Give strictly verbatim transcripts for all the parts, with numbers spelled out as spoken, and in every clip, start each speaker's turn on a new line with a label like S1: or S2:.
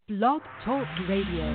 S1: Blog Talk Radio.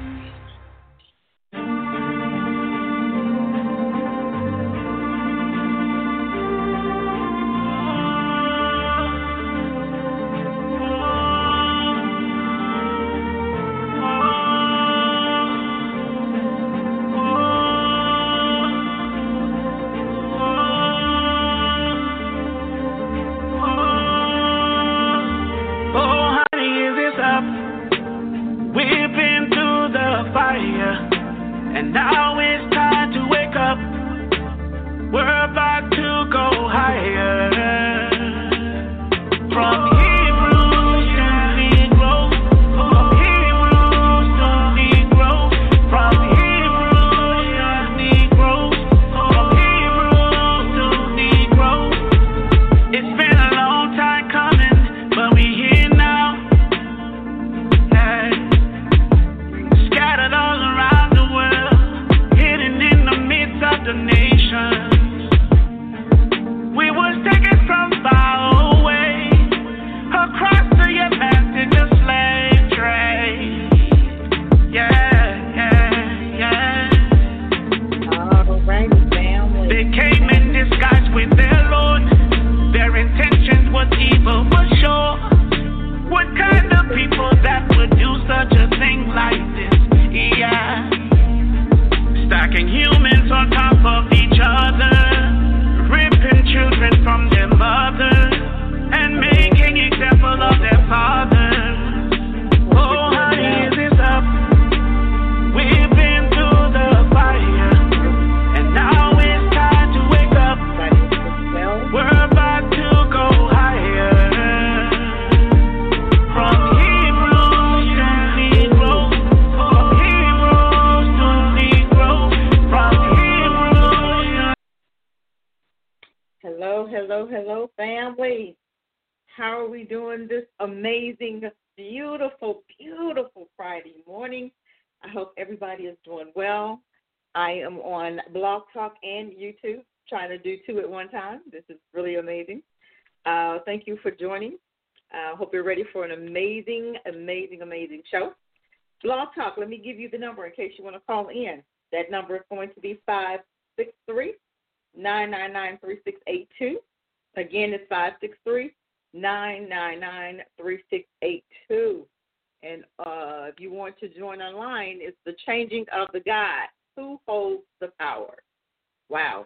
S2: Blog Talk and YouTube, trying to do two at one time. This is really amazing. Uh, thank you for joining. I uh, hope you're ready for an amazing, amazing, amazing show. Blog Talk, let me give you the number in case you want to call in. That number is going to be five six three, nine nine nine, three six eight two. Again, it's five six three, nine nine nine, three six eight two. And uh, if you want to join online, it's the changing of the guide. Who holds the power? Wow.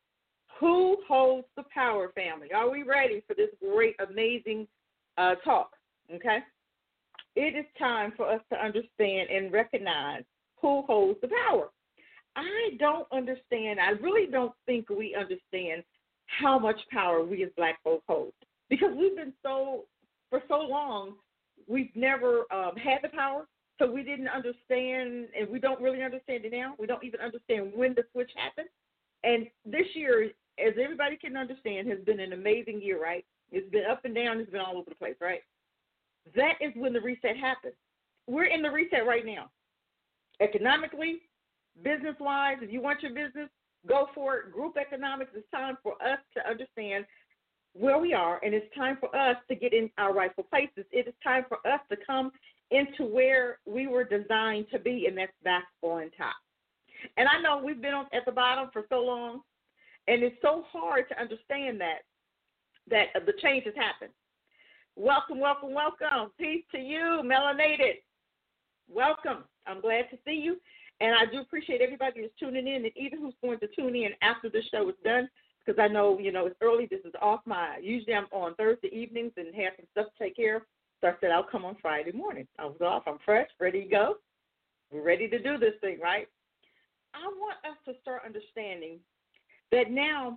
S2: Who holds the power, family? Are we ready for this great, amazing uh, talk? Okay? It is time for us to understand and recognize who holds the power. I don't understand. I really don't think we understand how much power we as black folks hold. Because we've been so, for so long, we've never um, had the power. So we didn't understand, and we don't really understand it now. We don't even understand when the switch happened. And this year, as everybody can understand, has been an amazing year, right? It's been up and down. It's been all over the place, right? That is when the reset happened. We're in the reset right now. Economically, business-wise, if you want your business, go for it. Group economics, it's time for us to understand where we are, and it's time for us to get in our rightful places. It is time for us to come into where we were designed to be, and that's back on top. And I know we've been on, at the bottom for so long, and it's so hard to understand that, that the change has happened. Welcome, welcome, welcome. Peace to you, Melanated. Welcome. I'm glad to see you, and I do appreciate everybody who's tuning in, and even who's going to tune in after the show is done, because I know, you know, it's early. This is off my, usually I'm on Thursday evenings and have some stuff to take care of. So I said, I'll come on Friday morning. I was off. I'm fresh, ready to go. We're ready to do this thing, right? I want us to start understanding that now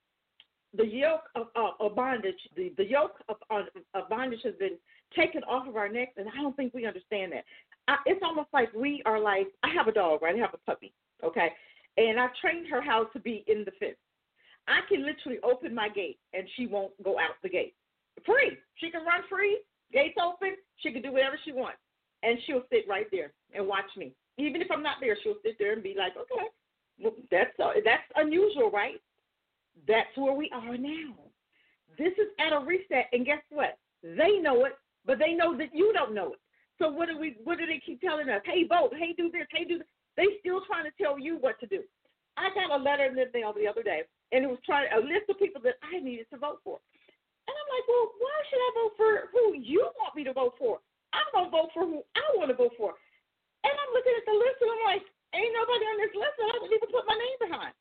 S2: the yoke of, uh, of bondage, the, the yoke of, of, of bondage has been taken off of our necks, and I don't think we understand that. I, it's almost like we are like, I have a dog, right? I have a puppy, okay? And I've trained her how to be in the fence. I can literally open my gate, and she won't go out the gate. Free. She can run free. Gates open, she can do whatever she wants, and she'll sit right there and watch me. Even if I'm not there, she'll sit there and be like, okay, well, that's uh, that's unusual, right? That's where we are now. This is at a reset, and guess what? They know it, but they know that you don't know it. So what do we? What do they keep telling us? Hey, vote. Hey, do this. Hey, do this. They still trying to tell you what to do. I got a letter in the mail the other day, and it was trying a list of people that I needed to vote for. And I'm like, well, why should I vote for who you want me to vote for? I'm gonna vote for who I want to vote for. And I'm looking at the list, and I'm like, ain't nobody on this list that I would even put my name behind.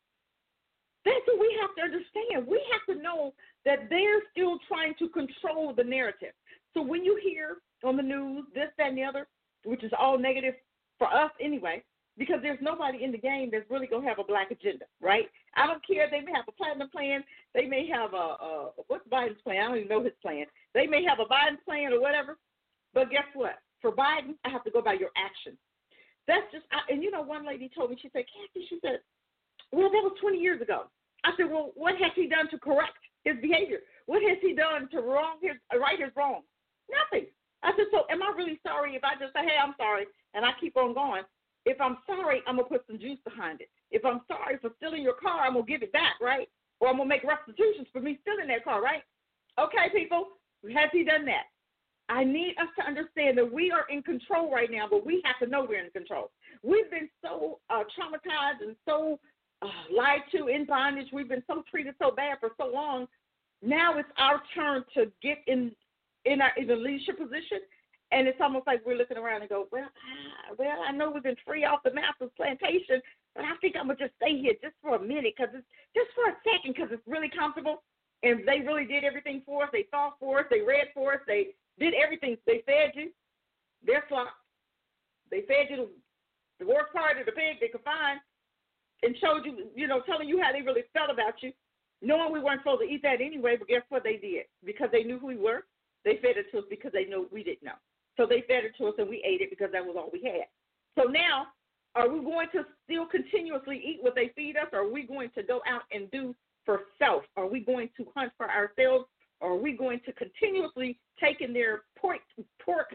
S2: That's what we have to understand. We have to know that they're still trying to control the narrative. So when you hear on the news this, that, and the other, which is all negative for us anyway, because there's nobody in the game that's really going to have a black agenda, right? I don't care. They may have a platinum plan. They may have a, a what's Biden's plan? I don't even know his plan. They may have a Biden plan or whatever. But guess what? For Biden, I have to go by your actions. That's just, I, and you know, one lady told me, she said, Kathy, she said, well, that was twenty years ago. I said, well, what has he done to correct his behavior? What has he done to wrong his, right his wrong? Nothing. I said, so am I really sorry if I just say, hey, I'm sorry, and I keep on going? If I'm sorry, I'm going to put some juice behind it. If I'm sorry for stealing your car, I'm going to give it back, right? Or I'm going to make restitutions for me stealing that car, right? Okay, people, has he done that? I need us to understand that we are in control right now, but we have to know we're in control. We've been so uh, traumatized and so uh, lied to, in bondage. We've been so treated so bad for so long. Now it's our turn to get in in, our, in the leadership position, and it's almost like we're looking around and go, well, ah, well, I know we've been free off the master's plantation, but I think I'm going to just stay here just for a minute, because it's just for a second, because it's really comfortable. And they really did everything for us. They fought for us. They read for us. They did everything. They fed you. They're slop. They fed you the worst part of the pig they could find and showed you, you know, telling you how they really felt about you, knowing we weren't supposed to eat that anyway, but guess what they did? Because they knew who we were, they fed it to us because they knew we didn't know. So they fed it to us and we ate it because that was all we had. So now, are we going to still continuously eat what they feed us, or are we going to go out and do for self? Are we going to hunt for ourselves, or are we going to continuously take in their pork, pork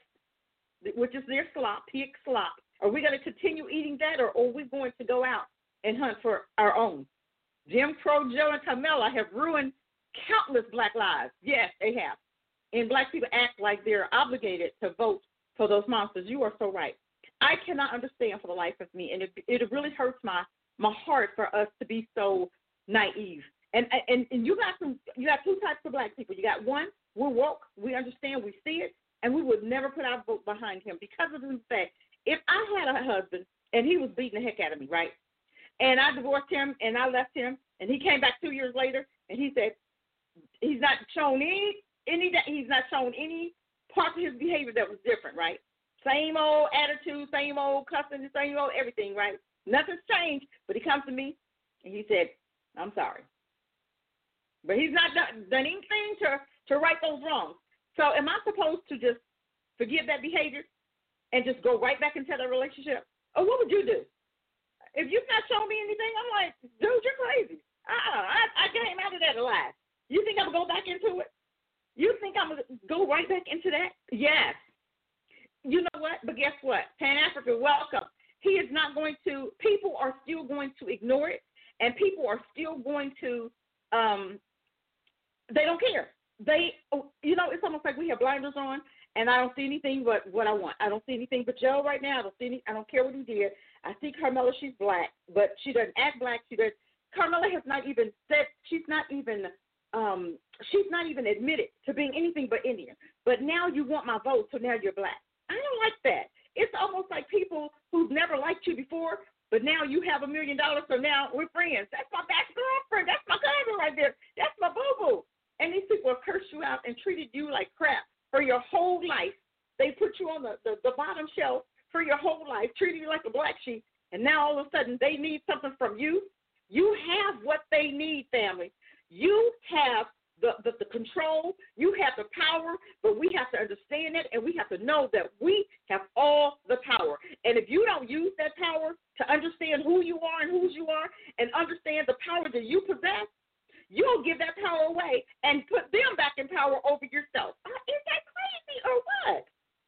S2: guts, which is their slop, pig slop? Are we going to continue eating that, or are we going to go out and hunt for our own? Jim Crow Joe and Kamala have ruined countless black lives. Yes, they have. And black people act like they're obligated to vote for those monsters. You are so right. I cannot understand for the life of me, and it, it really hurts my, my heart for us to be so naive. And, and and you got some, you got two types of black people. You got one, we're woke, we understand, we see it, and we would never put our vote behind him because of the fact, if I had a husband and he was beating the heck out of me, right, and I divorced him and I left him, and he came back two years later and he said he's not shown any any he's not shown any part of his behavior that was different, right? Same old attitude, same old cussing, same old everything, right? Nothing's changed, but he comes to me and he said, I'm sorry. But he's not done, done anything to, to right those wrongs. So am I supposed to just forgive that behavior and just go right back into that relationship? Or what would you do? If you've not shown me anything, I'm like, dude, you're crazy. Uh-uh, I, I came out of that alive. You think I'm going to go back into it? You think I'm going to go right back into that? Yes. You know what? But guess what? Pan-Africa, welcome. He is not going to, people are still going to ignore it, and people are still going to, um, they don't care. They, you know, it's almost like we have blinders on, and I don't see anything but what I want. I don't see anything but Joe right now. I don't see any, I don't care what he did. I see Carmela, she's black, but she doesn't act black. She does. Carmela has not even said, she's not even, um, she's not even admitted to being anything but Indian. But now you want my vote, so now you're black. I don't like that. It's almost like people who've never liked you before, but now you have a million dollars, so now we're friends. That's my best girlfriend. That's my cousin right there. That's my boo-boo. And these people have cursed you out and treated you like crap for your whole life. They put you on the, the, the bottom shelf for your whole life, treated you like a black sheep, and now all of a sudden they need something from you. You have what they need, family. You have the, the, the control, you have the power, but we have to understand it, and we have to know that we have all the power. And if you don't use that power to understand who you are and whose you are and understand the power that you possess, you'll give that power away and put them back in power over yourself. Is that crazy or what?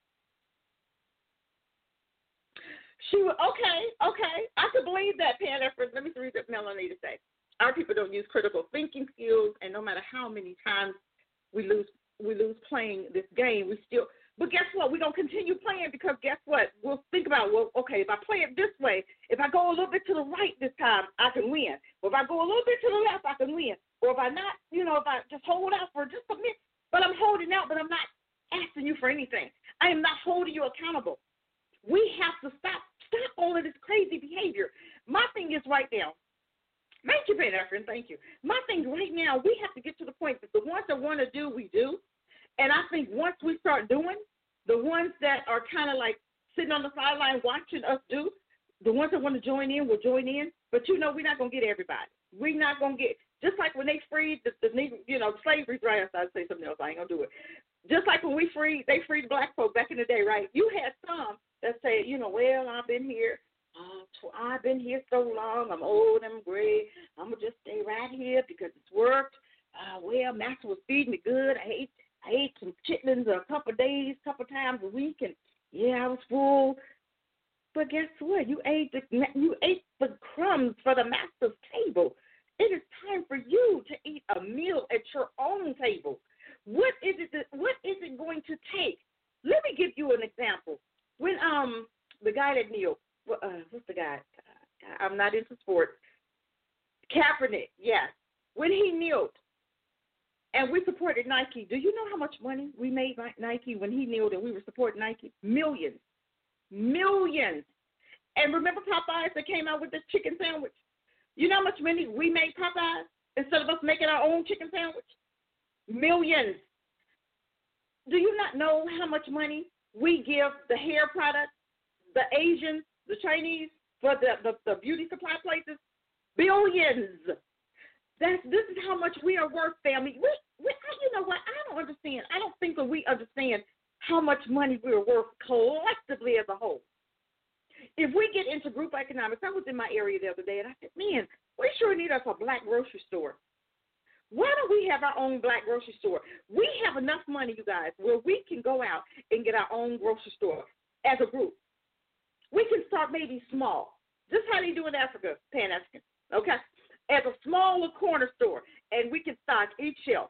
S2: She was, okay, okay. I could believe that, Pan Effort. Let me read what Melanie to say. Our people don't use critical thinking skills, and no matter how many times we lose we lose playing this game, we still But guess what? We're going to continue playing because guess what? We'll think about, well, okay, if I play it this way, if I go a little bit to the right this time, I can win. Or if I go a little bit to the left, I can win. Or if I not, you know, if I just hold out for just a minute, but I'm holding out, but I'm not asking you for anything. I am not holding you accountable. We have to stop, stop all of this crazy behavior. My thing is right now, thank you, Ben Efren, thank you. My thing right now, we have to get to the point that the ones that want to do, we do. And I think once we start doing, the ones that are kind of like sitting on the sideline watching us do, the ones that want to join in will join in. But, you know, we're not going to get everybody. We're not going to get, just like when they freed the, the you know, slavery, right? I'd say something else. I ain't going to do it. Just like when we freed, they freed black folk back in the day, right? You had some that say, you know, well, I've been here. Uh, I've been here so long. I'm old. I'm gray. I'm going to just stay right here because it's worked. Uh, well, Master was feeding me good. I ate I ate some chitlins a couple of days, couple of times a week, and, yeah, I was full. But guess what? You ate the you ate the crumbs for the master's table. It is time for you to eat a meal at your own table. What is it that, what is it going to take? Let me give you an example. When um the guy that kneeled, uh, what's the guy? Uh, I'm not into sports. Kaepernick, yes. When he kneeled, and we supported Nike. Do you know how much money we made Nike when he kneeled and we were supporting Nike? Millions. Millions. And remember Popeyes that came out with this chicken sandwich? You know how much money we made Popeyes instead of us making our own chicken sandwich? Millions. Do you not know how much money we give the hair products, the Asians, the Chinese, for the, the, the beauty supply places? Billions. That's, this is how much we are worth, family. We, we, you know what? I don't understand. I don't think that we understand how much money we're worth collectively as a whole. If we get into group economics, I was in my area the other day, and I said, man, we sure need us a black grocery store. Why don't we have our own black grocery store? We have enough money, you guys, where we can go out and get our own grocery store as a group. We can start maybe small, just how they do in Africa, Pan-African, okay? As a smaller corner store, and we can stock each shelf.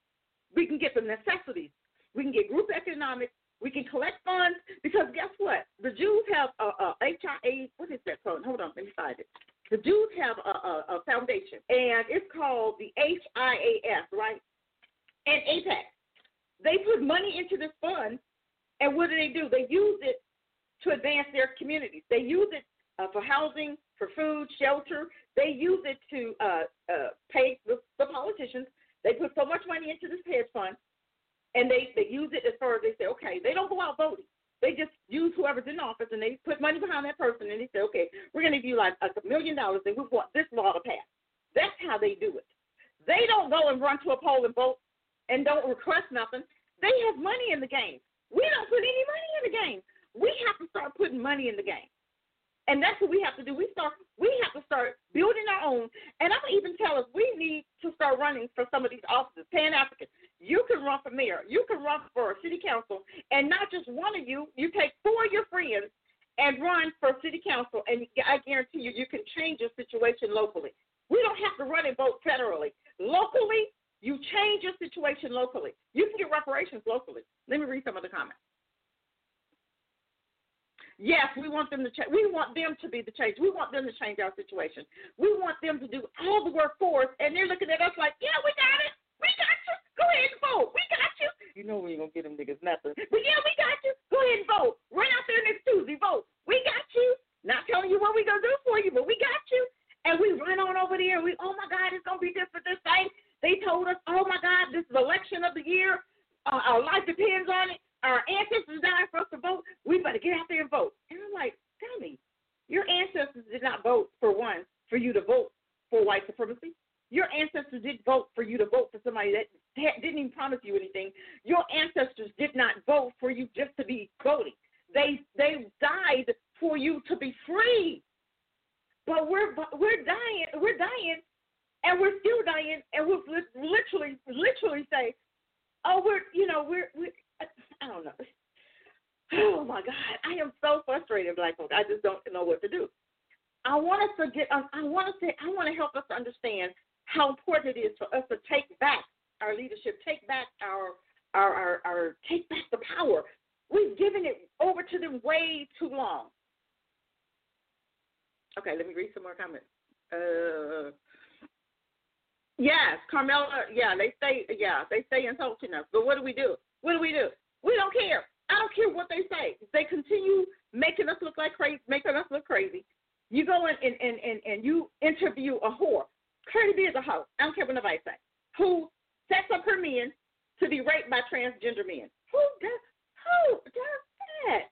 S2: We can get the necessities. We can get group economics. We can collect funds because guess what? The Jews have a, a H I A, what is that called? Hold on, let me find it. The Jews have a, a, a foundation, and it's called the H I A S, right? And AIPAC. They put money into this fund, and what do they do? They use it to advance their communities. They use it uh, for housing, for food, shelter. They use it to uh, uh, pay the, the politicians. They put so much money into this hedge fund, and they, they use it as far as they say, okay, they don't go out voting. They just use whoever's in office, and they put money behind that person, and they say, okay, we're going to give you like a million dollars, and we want this law to pass. That's how they do it. They don't go and run to a poll and vote and don't request nothing. They have money in the game. We don't put any money in the game. We have to start putting money in the game. And that's what we have to do. We start. We have to start building our own. And I'm going to even tell us we need to start running for some of these offices. Pan-African, you can run for mayor. You can run for city council. And not just one of you. You take four of your friends and run for city council. And I guarantee you, you can change your situation locally. We don't have to run and vote federally. Locally, you change your situation locally. You can get reparations locally. Let me read some of the comments. Yes, we want them to change. We want them to be the change. We want them to change our situation. We want them to do all the work for us, and they're looking at us like, yeah, we got it. We got you. Go ahead and vote. We got you. You know we ain't going to get them niggas nothing. But, yeah, we got you. Go ahead and vote. Run out there next Tuesday. Vote. We got you. Not telling you what we going to do for you, but we got you. And we run on over there, and we, oh, my God, it's going to be this for this thing. They told us, oh, my God, this is election of the year. Uh, our life depends on it. Our ancestors died for us to vote. We better get out there and vote. And I'm like, tell me, your ancestors did not vote for one, for you to vote for white supremacy. Your ancestors didn't vote for you to vote for somebody that didn't even promise you anything. Your ancestors did not vote for you just to be voting. They they died for you to be free. But we're we're dying, we're dying, and we're still dying, and we'll literally literally say, oh, we're you know we're we're. I don't know. Oh, my God. I am so frustrated, Black folks. I just don't know what to do. I want us to get, I want us to, I want to help us to understand how important it is for us to take back our leadership, take back our, our, our, our take back the power. We've given it over to them way too long. Okay, let me read some more comments. Uh, yes, Carmela, yeah, they say, yeah, they say insulting us. But what do we do? What do we do? We don't care. I don't care what they say. They continue making us look like crazy, making us look crazy. You go in and, and, and, and you interview a whore. Cardi B is a hoe. I don't care what nobody say. Who sets up her men to be raped by transgender men. Who does, who does that?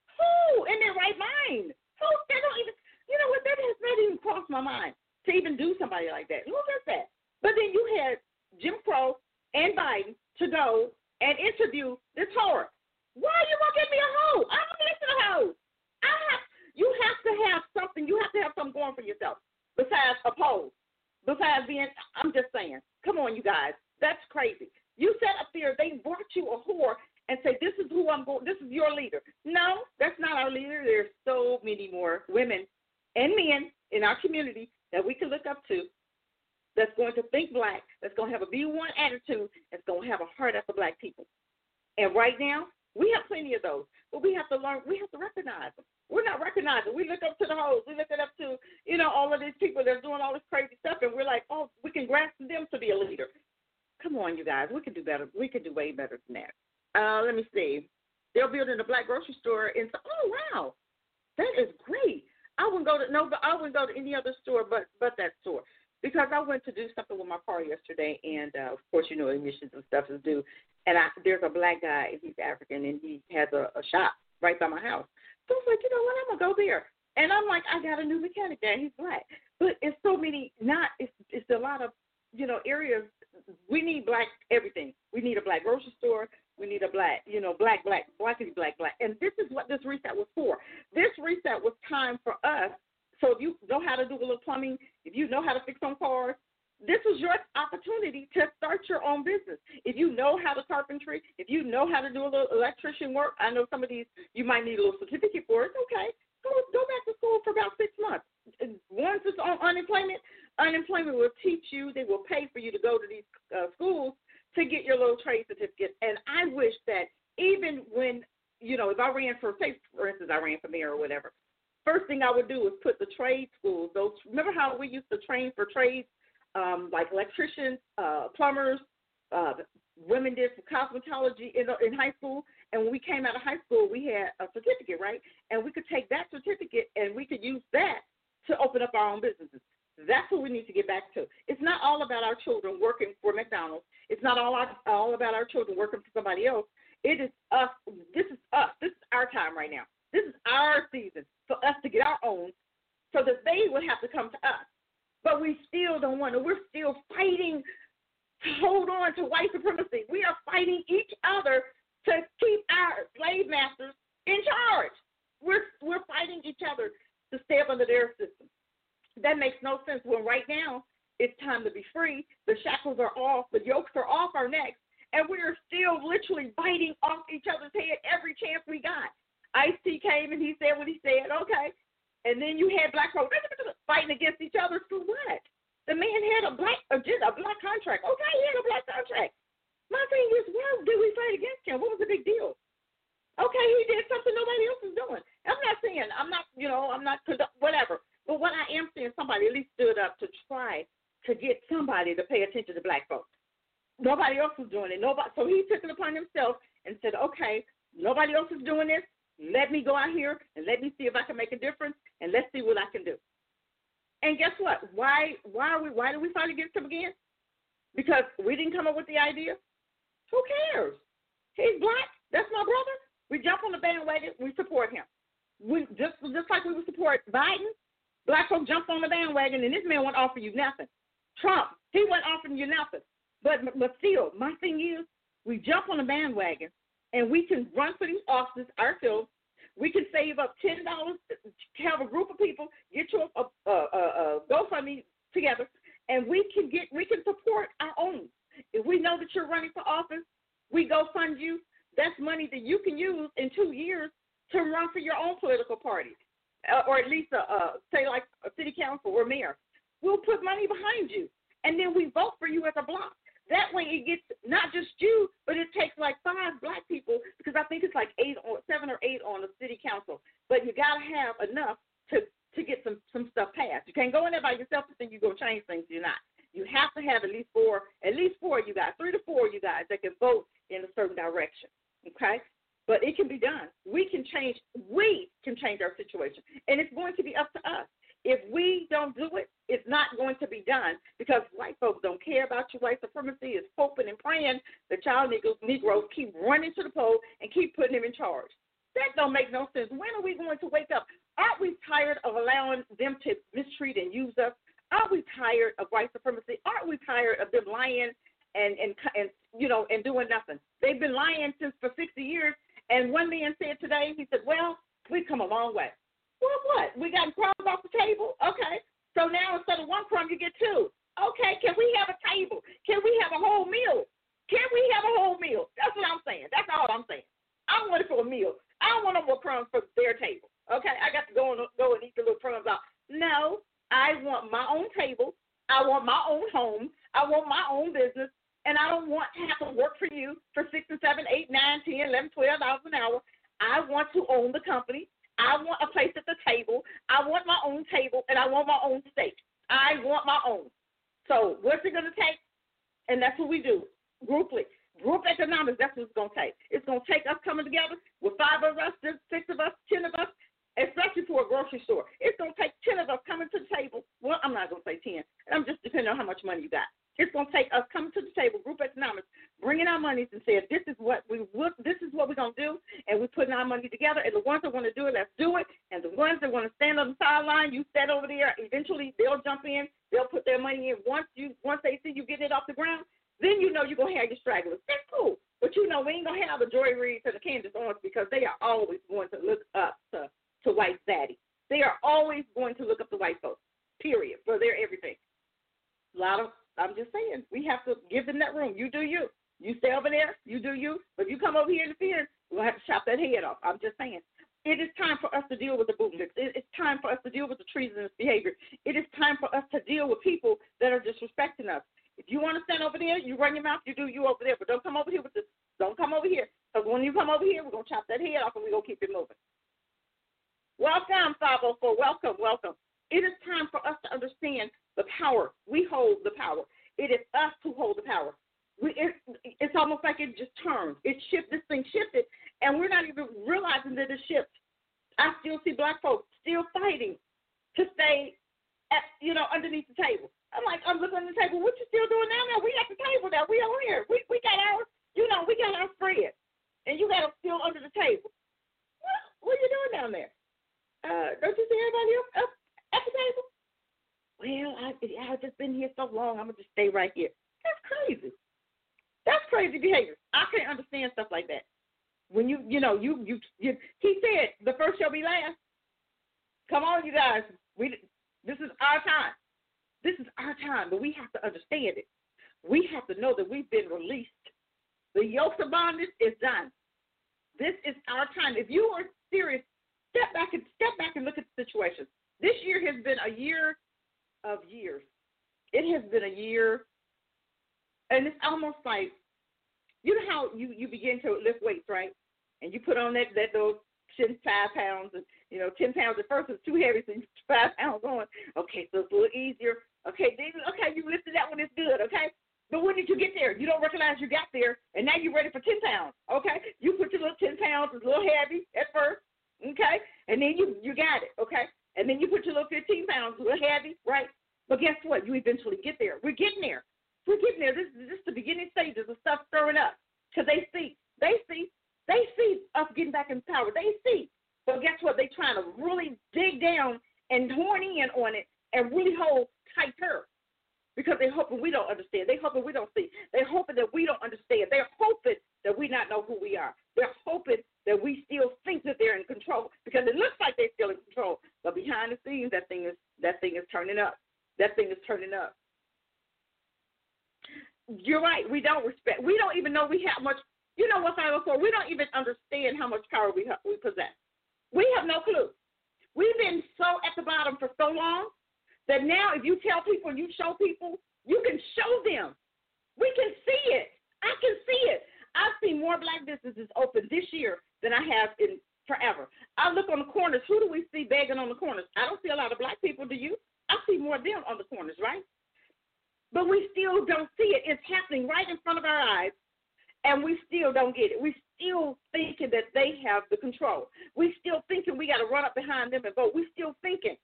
S2: Who in their right mind? Who, they don't even, you know what, that has not even crossed my mind to even do somebody like that. Who does that? But then you had Jim Crow and Biden to go and interview this whore. Why you won't give me a hoe? I don't listen to hoes. I have, you have to have something. You have to have something going for yourself besides a pose. Besides being, I'm just saying, come on, you guys. That's crazy. You sat up there, they brought you a whore and say, this is who I'm going, this is your leader. No, that's not our leader. There's so many more women and men in our community that we can look up to that's going to think black, that's going to have a B one attitude, that's going to have a heart after black people. And right now, we have plenty of those, but we have to learn, we have to recognize them. We're not recognizing. We look up to the hoes. We look it up to, you know, all of these people that's doing all this crazy stuff, and we're like, oh, we can grasp them to be a leader. Come on, you guys. We can do better. We can do way better than that. Uh, let me see. They're building a black grocery store in. Oh wow, that is great. I wouldn't go to no, but I wouldn't go to any other store but but that store because I went to do something with my car yesterday, and uh, of course you know emissions and stuff is due. And I, there's a black guy, and he's African, and he has a, a shop right by my house. So I was like, you know what, I'm gonna go there. And I'm like, I got a new mechanic there. He's black, but it's so many. Not it's it's a lot of you know areas. We need black everything. We need a black grocery store. We need a black, you know, black, black, blackity, black, black. And this is what this reset was for. This reset was time for us. So if you know how to do a little plumbing, if you know how to fix some cars, this was your opportunity to start your own business. If you know how to carpentry, if you know how to do a little electrician work, I know some of these you might need a little certificate for it. Okay, go go back to school for about six months. Once it's on unemployment, unemployment will teach you. They will pay for you to go to these uh, schools to get your little trade certificate. And I wish that even when, you know, if I ran for, say, for instance, I ran for mayor or whatever, first thing I would do is put the trade schools, those, remember how we used to train for trades, um, like electricians, uh, plumbers, uh, women did for cosmetology in, in high school, and when we came out of high school, we had a certificate, right? And we could take that certificate and we could use that to open up our own businesses. That's what we need to get back to. It's not all about our children working for McDonald's. It's not all, our, all about our children working for somebody else. It is us. This is us. This is our time right now. This is our season for us to get our own so that they would have to come to us. But we still don't want to. We're still fighting to hold on to white supremacy. We are fighting each other to keep our slave masters in charge. We're, we're fighting each other to stay up under their system. That makes no sense when right now it's time to be free. The shackles are off. The yokes are off our necks. And we're still literally biting off each other's head every chance we got. Ice-T came and he said what he said. Okay. And then you had black folks fighting against each other for what? The man had a black, a, just a black contract. Okay, he had a black contract. My thing is, why did we fight against him? What was the big deal? Okay, he did something nobody else is doing. I'm not saying, I'm not, you know, I'm not, whatever. But what I am saying, somebody at least stood up to try to get somebody to pay attention to black folks. Nobody else was doing it. Nobody. So he took it upon himself and said, okay, nobody else is doing this. Let me go out here and let me see if I can make a difference, and let's see what I can do. And guess what? Why why are we why do we fight against him again? Because we didn't come up with the idea? Who cares? He's black. That's my brother. We jump on the bandwagon. We support him. We just just like we would support Biden. Black folks jumped on the bandwagon, and this man won't offer you nothing. Trump, he wasn't offering you nothing. But but still, my thing is, we jump on the bandwagon, and we can run for these offices ourselves. We can save up ten dollars, have a group of people, get you a, a, a, a GoFundMe together, and we can get we can support our own. If we know that you're running for office, we go fund you. That's money that you can use in two years to run for your own political party, uh, or at least, a, a, say, like a city council or mayor. We'll put money behind you, and then we vote for you as a block. That way it gets not just you, but it takes like five black people, because I think it's like eight or seven or eight on the city council. But you got to have enough to, to get some, some stuff passed. You can't go in there by yourself and think you're going to change things. You're not. You have to have at least four, at least four you guys, three to four you guys that can vote in a certain direction, okay? But it can be done. We can change, we can change our situation, and it's going to be up to us. If we don't do it, it's not going to be done, because white folks don't care about you. White supremacy is hoping and praying that y'all Negroes keep running to the poll and keep putting them in charge. That don't make no sense. When are we going to wake up? Aren't we tired of allowing them to mistreat and use us? Aren't we tired of white supremacy? Aren't we tired of them lying and, and, and you know, and doing nothing? They've been lying since for sixty years, and one man said today, he said, well, we've come a long way. Well, what? We got crumbs off the table? Okay. So now instead of one crumb, you get two. Okay, can we have a table? Can we have a whole meal? Can we have a whole meal? That's what I'm saying. That's all I'm saying. I want it for a meal. I don't want no more crumbs for their table. Okay, I got to go and, go and eat the little crumbs out. No. I want my own table. I want my own home. I want my own business. And I don't want to have to work for you for six and seven, eight, nine, ten, eleven, twelve dollars an hour. I want to own the company. I want a place at the table. I want my own table, and I want my own steak. I want my own. So what's it going to take? And that's what we do. Grouply. Group economics, that's what it's going to take. It's going to take us coming together with five of us, six of us, ten of us, especially for a grocery store. It's going to take ten of us coming to the table. Well, I'm not going to say ten. I'm just depending on how much money you got. It's going to take us coming to the table, group economics, bringing our monies and saying, this is what we this is what we're going to do, and we're putting our money together. And the ones that want to do it, let's do it. And the ones that want to stand on the sideline, you stand over there. Eventually, they'll jump in. They'll put their money in. Once you once they see you getting it off the ground, then you know you're going to have your stragglers. That's cool. But you know we ain't going to have the Joy Reid and the Candace Owens, because they are always going to look up to to white daddy. They are always going to look up to white folks, period, for their everything. A lot of, I'm just saying, we have to give them that room. You do you. You stay over there, you do you. But if you come over here and interfere, we'll have to chop that head off. I'm just saying. It is time for us to deal with the bootlicks. It's time for us to deal with the treasonous behavior. It is time for us to deal with people that are disrespecting us. If you want to stand over there, you run your mouth, you do you over there. But don't come over here with this. Don't come over here. Because when you come over here, we're going to chop that head off and we're going to keep it moving. Welcome, five oh four. Welcome, welcome. It is time for us to understand the power. We hold the power. It is us who hold the power. We, it, it's almost like it just turned. It shifted. This thing shifted, and we're not even realizing that it shifted. I still see black folks still fighting to stay at, you know, underneath the table. I'm like, I'm looking at the table. What you still doing now? Now we at the table now. We over here. We we got our, you know, we got our spread, and you got them still under the table. What what are you doing down there? Uh, don't you see everybody up, up at the table? Well, I, I've just been here so long, I'm going to just stay right here. That's crazy. That's crazy behavior. I can't understand stuff like that. When you, you know, you, you, you he said, the first shall be last. Come on, you guys. We, this is our time. This is our time, but we have to understand it. We have to know that we've been released. The yokes of bondage is done. This is our time. If you are serious, Step back and step back and look at the situation. This year has been a year of years. It has been a year, and it's almost like, you know how you, you begin to lift weights, right? And you put on that that those ten, five pounds, and you know ten pounds at first is too heavy, so you put five pounds on. Okay, so it's a little easier. Okay, then okay, you lifted that one, it's good. Okay, but when did you get there? You don't recognize you got there, and now you're ready for ten pounds. Okay, you put your little ten pounds, it's a little heavy at first. Okay, and then you you got it, okay, and then you put your little fifteen pounds, a little heavy, right? But guess what? You eventually get there. We're getting there. We're getting there. This is just the beginning stages of stuff stirring up, because they see, they see, they see us getting back in power. They see, but guess what? They trying to really dig down and horn in on it and really hold tighter, because they're hoping we don't understand. They're hoping we don't see. They're hoping that we don't understand. They're hoping that we not know who we are. They're hoping that we still think that they're in control, because it looks like they're still in control, but behind the scenes, that thing is that thing is turning up. That thing is turning up. You're right. We don't respect. We don't even know we have much. You know what five oh four? We don't even understand how much power we we possess. We have no clue. We've been so at the bottom for so long that now, if you tell people, you show people, you can show them We can see it. I can see it. I've seen more black businesses open this year than I have in forever. I look on the corners. Who do we see begging on the corners? I don't see a lot of black people, do you? I see more of them on the corners, right? But we still don't see it. It's happening right in front of our eyes, and we still don't get it. We still thinking that they have the control. We still thinking we got to run up behind them and vote. We still thinking.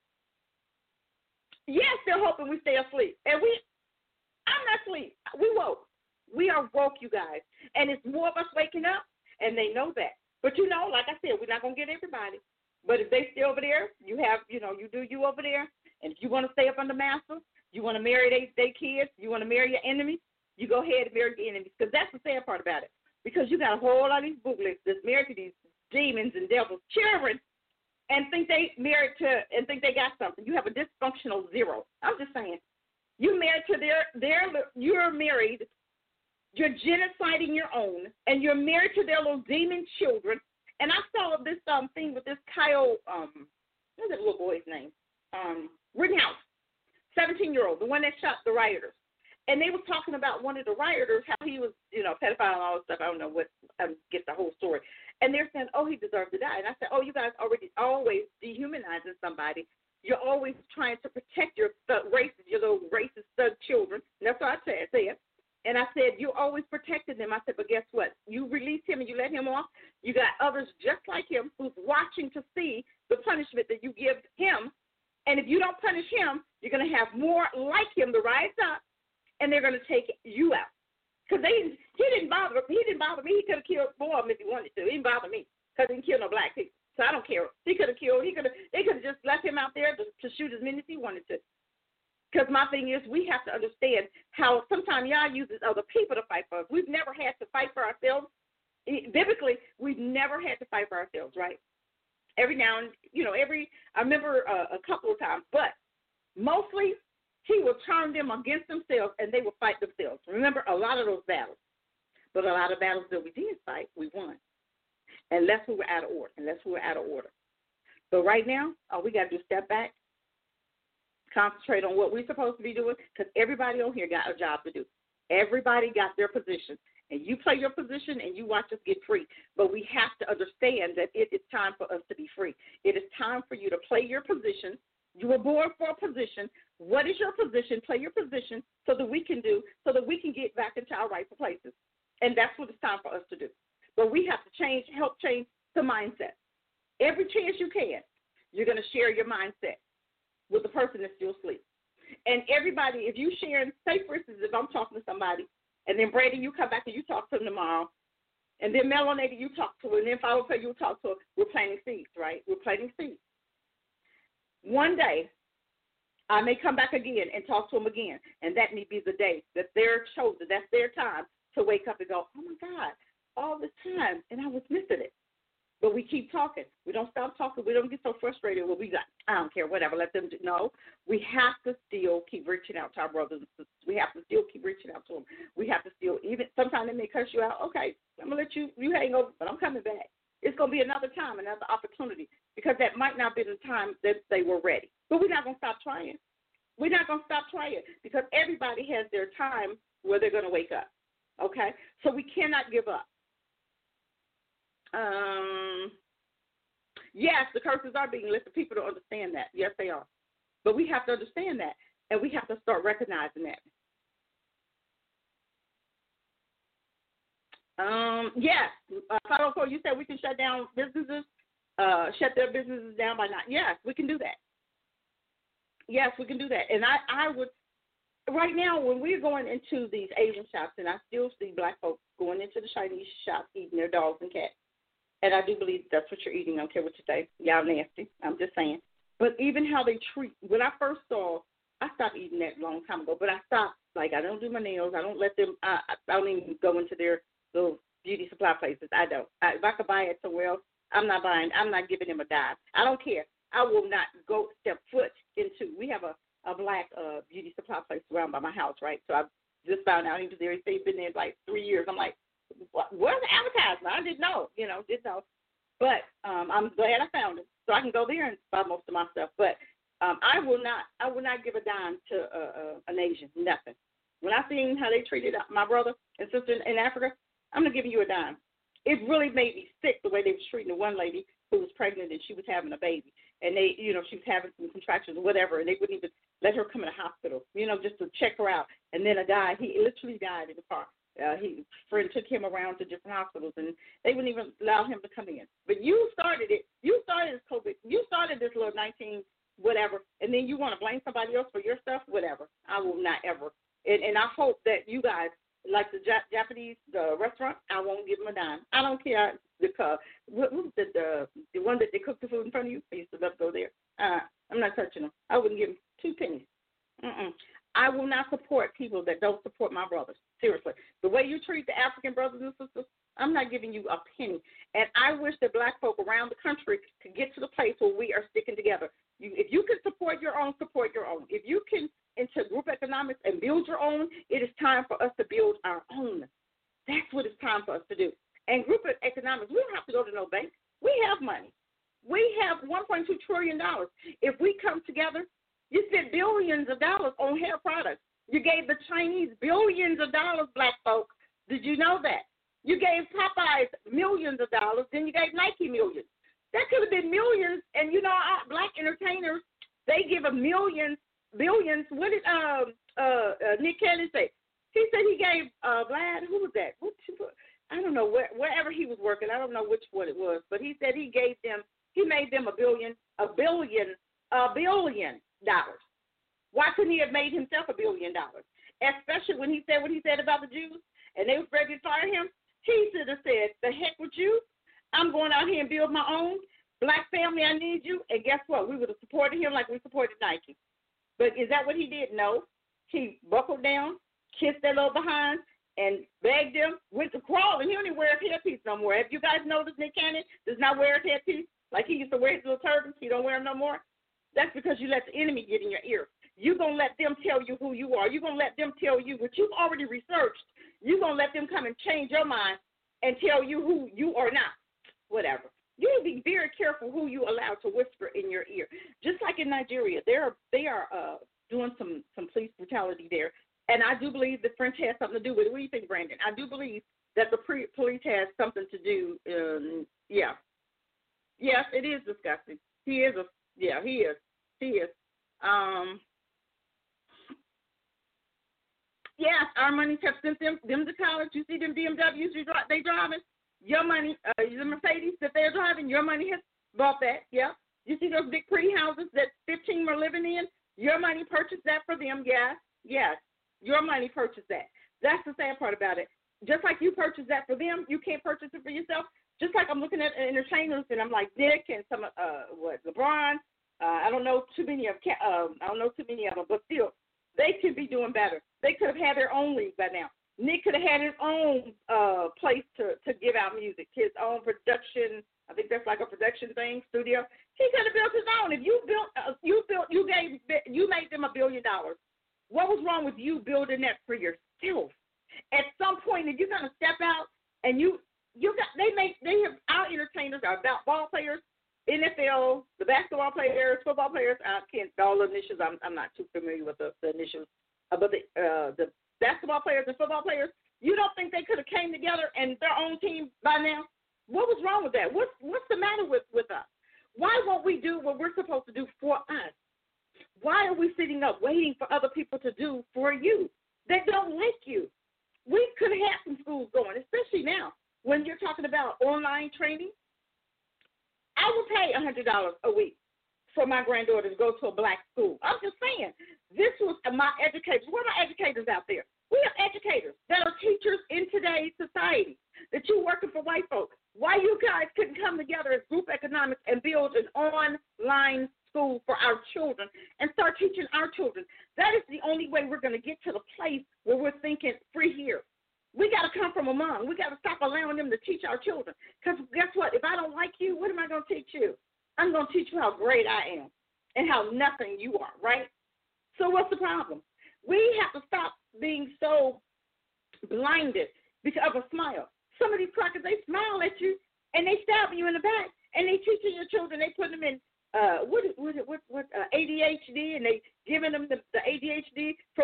S2: Yes, they're hoping we stay asleep. And we, I'm not asleep. We woke. We are woke, you guys. And it's more of us waking up, and they know that. But, you know, like I said, we're not going to get everybody. But if they stay over there, you have, you know, you do you over there. And if you want to stay up under master, you want to marry their they kids, you want to marry your enemies, you go ahead and marry your enemies. Because that's the sad part about it. Because you got a whole lot of these booglets that's married to these demons and devils, children, and think they married to, and think they got something. You have a dysfunctional zero. I'm just saying. You married to their, their, you're married, you're genociding your own, and you're married to their little demon children. And I saw this um thing with this Kyle, um, what's that little boy's name? Um, Rittenhouse, seventeen-year-old, the one that shot the rioters. And they were talking about one of the rioters, how he was, you know, pedophile and all this stuff. I don't know what, I don't get the whole story. And they're saying, oh, he deserved to die. And I said, oh, you guys already always dehumanizing somebody. You're always trying to protect your thug races, your little racist thug children. And that's what I said. said. And I said, you always protected them. I said, but guess what? You release him and you let him off. You got others just like him who's watching to see the punishment that you give him. And if you don't punish him, you're going to have more like him to rise up, and they're going to take you out. Because they he didn't bother he didn't bother me. He could have killed more of them if he wanted to. He didn't bother me because he didn't kill no black people. So I don't care. He could have killed. He could have. They could have just left him out there to, to shoot as many as he wanted to. Because my thing is, we have to understand how sometimes y'all uses other people to fight for us. We've never had to fight for ourselves. Biblically, we've never had to fight for ourselves, right? Every now and, you know, every, I remember uh, a couple of times, but mostly he will turn them against themselves and they will fight themselves. Remember, a lot of those battles. But a lot of battles that we did fight, we won. Unless we were out of order. Unless we were out of order. So right now, all we got to do is step back, concentrate on what we're supposed to be doing, because everybody on here got a job to do. Everybody got their position. And you play your position and you watch us get free. But we have to understand that it is time for us to be free. It is time for you to play your position. You were born for a position. What is your position? Play your position so that we can do, so that we can get back into our rightful places. And that's what it's time for us to do. But we have to change, help change the mindset. Every chance you can, you're going to share your mindset with the person that's still asleep. And everybody, if you share, say for instance, if I'm talking to somebody, and then Brady, you come back and you talk to them tomorrow, and then Melanated, you talk to her, and then Follow Her, you talk to her, we're planting seeds, right? We're planting seeds. One day, I may come back again and talk to them again, and that may be the day that they're chosen, that's their time to wake up and go, oh, my God, all this time, and I was missing it. But we keep talking. We don't stop talking. We don't get so frustrated. Well, we got, I don't care, whatever, let them do. No, we have to still keep reaching out to our brothers and sisters. We have to still keep reaching out to them. We have to still, even, sometimes they may cuss you out. Okay, I'm going to let you, you hang over, but I'm coming back. It's going to be another time, another opportunity, because that might not be the time that they were ready. But we're not going to stop trying. We're not going to stop trying, because everybody has their time where they're going to wake up, okay? So we cannot give up. Um, yes, the curses are being lifted. People don't understand that. Yes, they are. But we have to understand that, and we have to start recognizing that. Um, yes, uh, five oh four, you said we can shut down businesses, uh, shut their businesses down by night. Yes, we can do that. Yes, we can do that. And I, I would, right now, when we're going into these Asian shops, and I still see black folks going into the Chinese shops eating their dogs and cats. And I do believe that's what you're eating. I don't care what you say. Y'all nasty. I'm just saying. But even how they treat, when I first saw, I stopped eating that a long time ago, but I stopped. Like, I don't do my nails. I don't let them, I, I don't even go into their little beauty supply places. I don't. I, if I could buy it somewhere else, I'm not buying. I'm not giving them a dime. I don't care. I will not go step foot into, we have a, a black uh, beauty supply place around by my house, right? So I just found out he was there. He's been there like three years. I'm like, where's the advertisement? I didn't know, you know, didn't know. But um, I'm glad I found it, so I can go there and buy most of my stuff. But um, I will not, I will not give a dime to uh, uh, an Asian, nothing.
S3: When I seen how they treated my brother and sister in, in Africa, I'm not giving you a dime. It really made me sick the way they was treating the one lady who was pregnant and she was having a baby. And they, you know, she was having some contractions or whatever, and they wouldn't even let her come in the hospital, you know, just to check her out. And then a guy, he literally died in the car. Uh, he friend took him around to different hospitals, and they wouldn't even allow him to come in. But you started it. You started this COVID. You started this little nineteen whatever, and then you want to blame somebody else for your stuff? Whatever. I will not ever. And, and I hope that you guys, like the Jap- Japanese the restaurant, I won't give them a dime. I don't care. The uh, what, what was the, the the one that they cooked the food in front of you? I used to love to go there. Uh, I'm not touching them. I wouldn't give them two pennies. Mm-mm. I will not support people that don't support my brothers. Seriously. The way you treat the African brothers and sisters, I'm not giving you a penny. And I wish that black folk around the country could get to the place where we are sticking together. You, if you can support your own, support your own. If you can into group economics and build your own, it is time for us to build our own. That's what it's time for us to do. And group economics, we don't have to go to no bank. We have money. We have one point two trillion dollars. If we come together, you spent billions of dollars on hair products. You gave the Chinese billions of dollars, black folks. Did you know that? You gave Popeyes millions of dollars, then you gave Nike millions. That could have been millions. And, you know, our black entertainers, they give a million, billions. What did um, uh, uh, Nick Cannon say? He said he gave uh, Vlad, who was that? What, I don't know, where, wherever he was working. I don't know which one it was. But he said he gave them, he made them a billion, a billion, a billion dollars. Why couldn't he have made himself a billion dollars? Especially when he said what he said about the Jews and they was ready to fire him. He should have said, the heck with you. I'm going out here and build my own. Black family, I need you. And guess what? We would have supported him like we supported Nike. But is that what he did? No. He buckled down, kissed their little behind, and begged them, went to crawl, and he don't even wear his headpiece no more. Have you guys noticed Nick Cannon does not wear his headpiece? Like he used to wear his little turbans. He don't wear them no more. That's because you let the enemy get in your ear. You're going to let them tell you who you are. You're going to let them tell you what you've already researched. You're going to let them come and change your mind and tell you who you are not. Whatever. You need to be very careful who you allow to whisper in your ear. Just like in Nigeria, they are, they are uh, doing some, some police brutality there. And I do believe the French has something to do with it. What do you think, Brandon? I do believe that the pre- police has something to do. Um, yeah. Yes, it is disgusting. He is a, yeah, he is. He is. Um, yes, our monies have sent them, them to college. You see them B M Ws you drive, they driving? Your money, uh, the Mercedes that they're driving, your money has bought that, yeah. You see those big pretty houses that fifteen were living in? Your money purchased that for them, yes, yes. Your money purchased that. That's the sad part about it. Just like you purchased that for them, you can't purchase it for yourself. Just like I'm looking at entertainers and I'm like Dick and some, uh, what, LeBron. Uh, I don't know too many of, um, I don't know too many of them, but still, they could be doing better. They could have had their own league by now. Nick could have had his own uh, place to, to give out music, his own production. I think that's like a production thing, studio. He could have built his own. If you built, uh, you built, you gave, you made them a billion dollars. What was wrong with you building that for yourself? At some point, if you're gonna step out and you, you got, they make, they have our entertainers are about ball players. N F L, the basketball players, football players, I can't, all the initials, I'm, I'm not too familiar with the, the initials, uh, but the, uh, the basketball players and football players, you don't think they could have came together and their own team by now? What was wrong with that? What's, what's the matter with, with us? Why won't we do what we're supposed to do for us? Why are we sitting up waiting for other people to do for you that don't like you? We could have had some schools going, especially now when you're talking about online training. I would pay one hundred dollars a week for my granddaughter to go to a black school. I'm just saying, this was my educators. Where are my educators out there? We have educators that are teachers in today's society, that you're working for white folks. Why you guys couldn't come together as group economics and build an online school for our children and start teaching our children? That is the only way we're going to get to the place where we're thinking free here. We got to come from among. We got to stop allowing them to teach our children. Because guess what? If I don't like you, what am I going to teach you? I'm going to teach you how great I am and how nothing you are, right? So what's the problem? We have to stop being so blinded because of a smile. Some of these crackers, they smile at you and they stab you in the back and they teaching your children. They put them in uh, what what what what uh, A D H D, and they giving them the, the A D H D from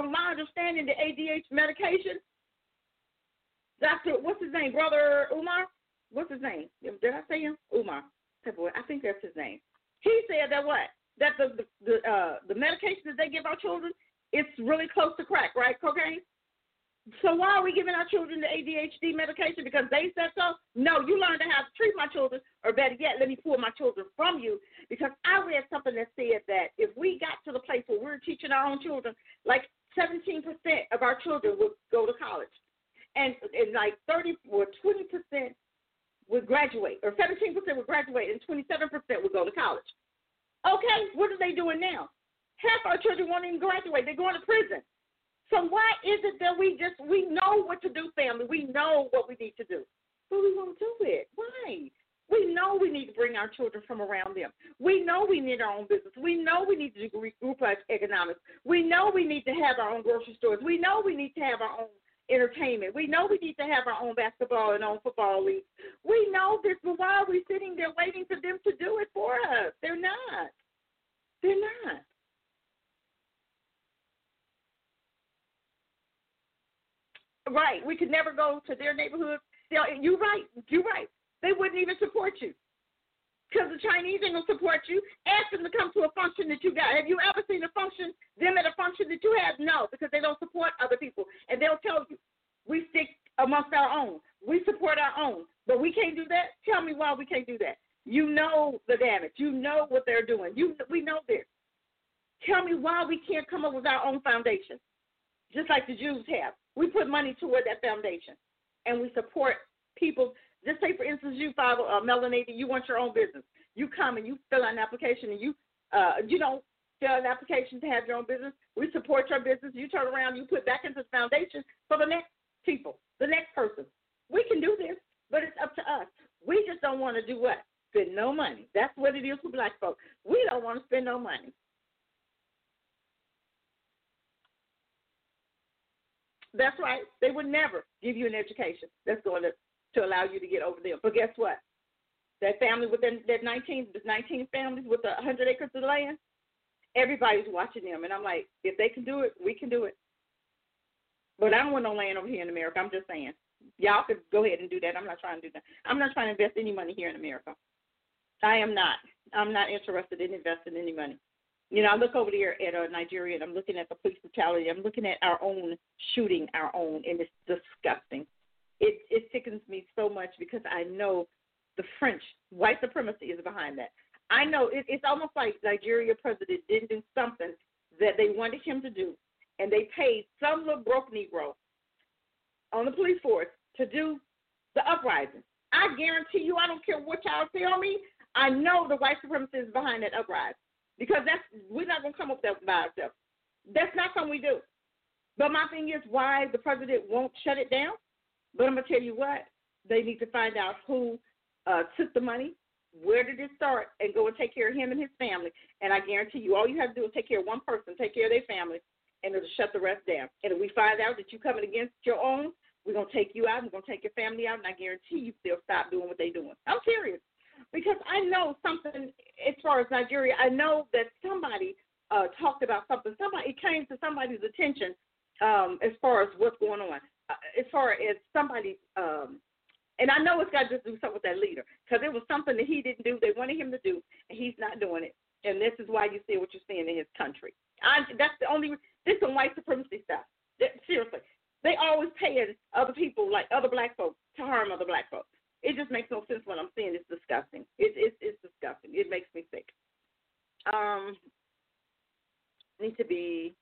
S3: from my understanding, the A D H medication, Doctor, what's his name? Brother Umar? What's his name? Did I say him? Umar. I think that's his name. He said that what? That the the the, uh, the medication that they give our children, it's really close to crack, right? Cocaine. So why are we giving our children the A D H D medication? Because they said so? No, you learn to how to treat my children, or better yet, let me pull my children from you. Because I read something that said that if we got to the place where we're teaching our own children, like seventeen percent of our children would go to college. And, and like thirty or twenty percent would graduate, or seventeen percent would graduate, and twenty-seven percent would go to college. Okay, what are they doing now? Half our children won't even graduate. They're going to prison. So why is it that we just, we know what to do, family. We know what we need to do. But we won't do it. Why? We know we need to bring our children from around them. We know we need our own business. We know we need to do group economics. We know we need to have our own grocery stores. We know we need to have our own entertainment. We know we need to have our own basketball and own football leagues. We know this, but why are we sitting there waiting for them to do it for us? They're not. They're not. Right. We could never go to their neighborhood. You're right. You're right. They wouldn't even support you. Because the Chinese ain't going to support you. Ask them to come to a function that you got. Have you ever seen a function, them at a function that you have? No, because they don't support other people. And they'll tell you, we stick amongst our own. We support our own. But we can't do that? Tell me why we can't do that. You know the damage. You know what they're doing. You, we know this. Tell me why we can't come up with our own foundation, just like the Jews have. We put money toward that foundation, and we support people. Just say, for instance, you, Father, uh, melanated, you want your own business. You come and you fill out an application, and you, uh, you don't fill out an application to have your own business. We support your business. You turn around, you put back into the foundation for the next people, the next person. We can do this, but it's up to us. We just don't want to do what? Spend no money. That's what it is for black folks. We don't want to spend no money. That's right. They would never give you an education that's going to, to allow you to get over them. But guess what? That family with that, that nineteen, the nineteen families with the one hundred acres of land, everybody's watching them. And I'm like, if they can do it, we can do it. But I don't want no land over here in America. I'm just saying. Y'all could go ahead and do that. I'm not trying to do that. I'm not trying to invest any money here in America. I am not. I'm not interested in investing any money. You know, I look over there at uh, Nigeria, and I'm looking at the police brutality. I'm looking at our own shooting, our own, and it's disgusting. It it sickens me so much because I know the French, white supremacy is behind that. I know it, it's almost like Nigeria president didn't do something that they wanted him to do, and they paid some little broke Negro on the police force to do the uprising. I guarantee you, I don't care what y'all tell me, I know the white supremacy is behind that uprising. Because that's we're not going to come up with that by ourselves. That's not something we do. But my thing is why the president won't shut it down. But I'm going to tell you what, they need to find out who uh, took the money, where did it start, and go and take care of him and his family. And I guarantee you, all you have to do is take care of one person, take care of their family, and it'll shut the rest down. And if we find out that you're coming against your own, we're going to take you out, we're going to take your family out, and I guarantee you they'll stop doing what they're doing. I'm serious. Because I know something as far as Nigeria, I know that somebody uh, talked about something. Somebody it came to somebody's attention um, as far as what's going on. Uh, as far as somebody, um, and I know it's got to do something with that leader because it was something that he didn't do. They wanted him to do, and he's not doing it. And this is why you see what you're seeing in his country. I, that's the only. This is some white supremacy stuff. That, seriously, they always paying other people like other black folks to harm other black folks. It just makes no sense when I'm seeing it's disgusting. It, it, it's disgusting. It makes me sick. Um, need to be,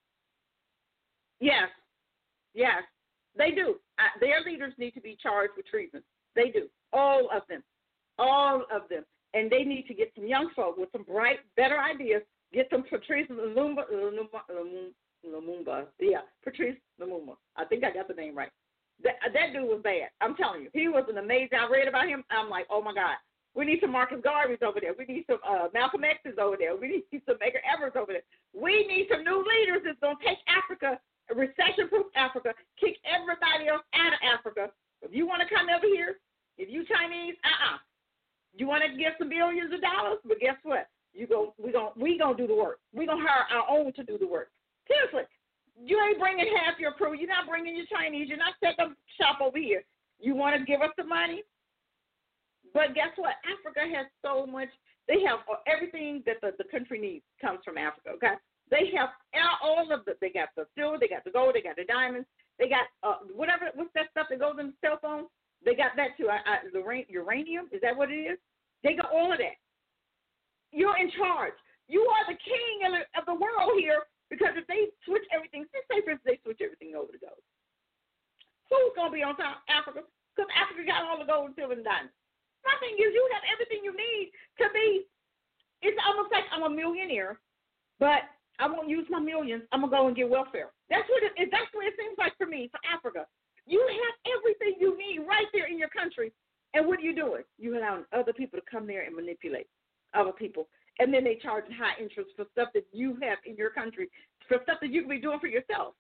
S3: yes, yes, they do. Uh, their leaders need to be charged with treason. They do. All of them. All of them. And they need to get some young folk with some bright, better ideas. Get some Patrice Lumumba, Lumumba, Lumumba, yeah, Patrice Lumumba. I think I got the name right. That, that dude was bad. I'm telling you. He was an amazing. I read about him. I'm like, oh, my God. We need some Marcus Garveys over there. We need some uh, Malcolm X's over there. We need some Medgar Evers over there. We need some new leaders that's going to take Africa, recession-proof Africa, kick everybody else out of Africa. If you want to come over here, if you Chinese, uh-uh. You want to get some billions of dollars? But guess what? You go, we going we gonna do the work. We're going to hire our own to do the work. Seriously. You only bringing half your crew. You're not bringing your Chinese. You're not setting up shop over here. You want to give us the money? But guess what? Africa has so much. They have everything that the, the country needs comes from Africa, okay? They have all of the, they got the silver, they got the gold, they got the diamonds, they got uh, whatever, what's that stuff that goes in the cell phone? They got that too. I, I, the uranium, is that what it is? They got all of that. You're in charge. You are the king of the, of the world here, because if they switch everything, let's say for instance they switch everything over to gold, who's going to be on top? Africa. Because Africa got all the gold, silver, and diamonds. My thing is, you have everything you need to be. It's almost like I'm a millionaire, but I won't use my millions. I'm gonna go and get welfare. That's what it. That's what it seems like for me, for Africa. You have everything you need right there in your country, and what are you doing? You allow other people to come there and manipulate other people, and then they charge high interest for stuff that you have in your country, for stuff that you can be doing for yourself.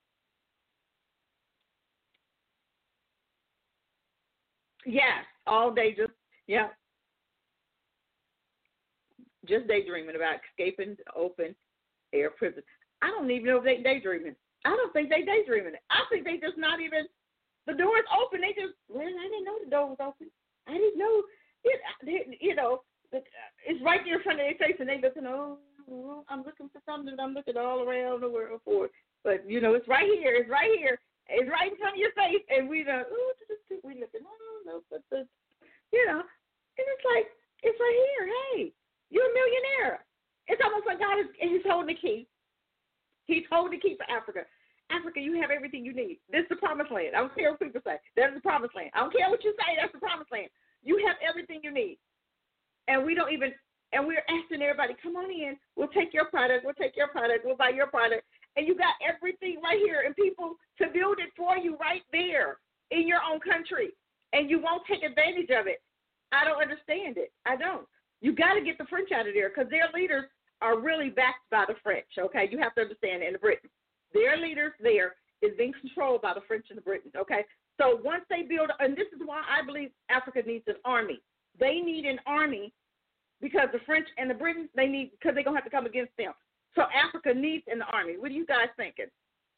S3: Yes, all day just, yeah, just daydreaming about escaping the open air prison. I don't even know if they daydreaming. I don't think they daydreaming. I think they just not even, the door is open. They just, well, I didn't know the door was open. I didn't know, it, you know, it's right there in front of their face, and they looking, oh, I'm looking for something. I'm looking all around the world for it. But, you know, it's right here. It's right here. It's right in front of your face, and we don't, ooh, we looking, oh, no, but the, you know, and it's like, it's right here. Hey, you're a millionaire. It's almost like God is, he's holding the key. He's holding the key for Africa. Africa, you have everything you need. This is the promised land. I don't care what people say. That's the promised land. I don't care what you say. That's the promised land. You have everything you need. And we don't even, and we're asking everybody, come on in. We'll take your product. We'll take your product. We'll buy your product. And you got everything right here, and people to build it for you right there in your own country, and you won't take advantage of it. I don't understand it. I don't. You got to get the French out of there, because their leaders are really backed by the French, okay? You have to understand, in the Britain. Their leaders there is being controlled by the French and the Britons, okay? So once they build, and this is why I believe Africa needs an army. They need an army because the French and the Britons, they need, because they're going to have to come against them. So Africa needs an army. What are you guys thinking?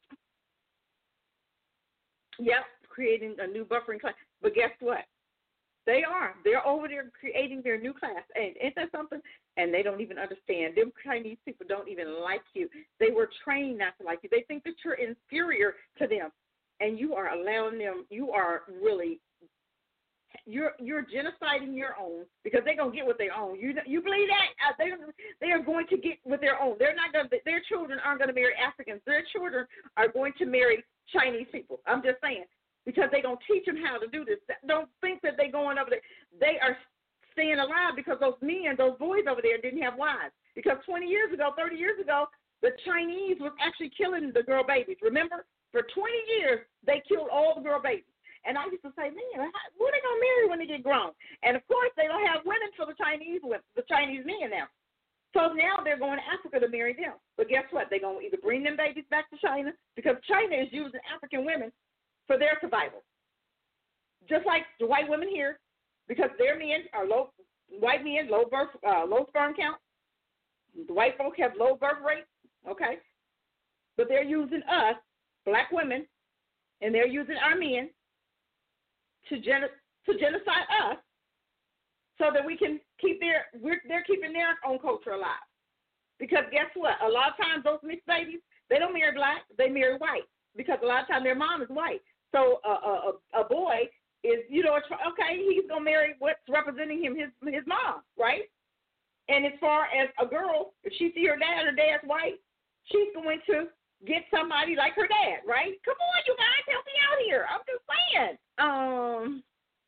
S3: Yep, creating a new buffering class. But guess what? They are. They're over there creating their new class. And isn't that something? And they don't even understand. Them Chinese people don't even like you. They were trained not to like you. They think that you're inferior to them. And you are allowing them, you are really, you're you're genociding your own, because they're going to get what they own. You you believe that? Uh, they, they are going to get what their own. They're not going to, their children aren't going to marry Africans. Their children are going to marry Chinese people. I'm just saying. Because they're going to teach them how to do this. Don't think that they're going over there. They are staying alive because those men, those boys over there didn't have wives. Because twenty years ago, thirty years ago, the Chinese was actually killing the girl babies. Remember? For twenty years, they killed all the girl babies. And I used to say, man, how, who are they going to marry when they get grown? And, of course, they don't have women for the Chinese the Chinese men now. So now they're going to Africa to marry them. But guess what? They're going to either bring them babies back to China, because China is using African women for their survival. Just like the white women here, because their men are low, white men, low birth, uh, low sperm count. The white folk have low birth rate, okay? But they're using us, black women, and they're using our men to, gen- to genocide us, so that we can keep their, we're, they're keeping their own culture alive. Because guess what? A lot of times those mixed babies, they don't marry black, they marry white, because a lot of times their mom is white. So uh, a, a boy is, you know, okay, he's going to marry what's representing him, his his mom, right? And as far as a girl, if she see her dad, her dad's white, she's going to get somebody like her dad, right? Come on, you guys, help me out here. I'm just saying. Um,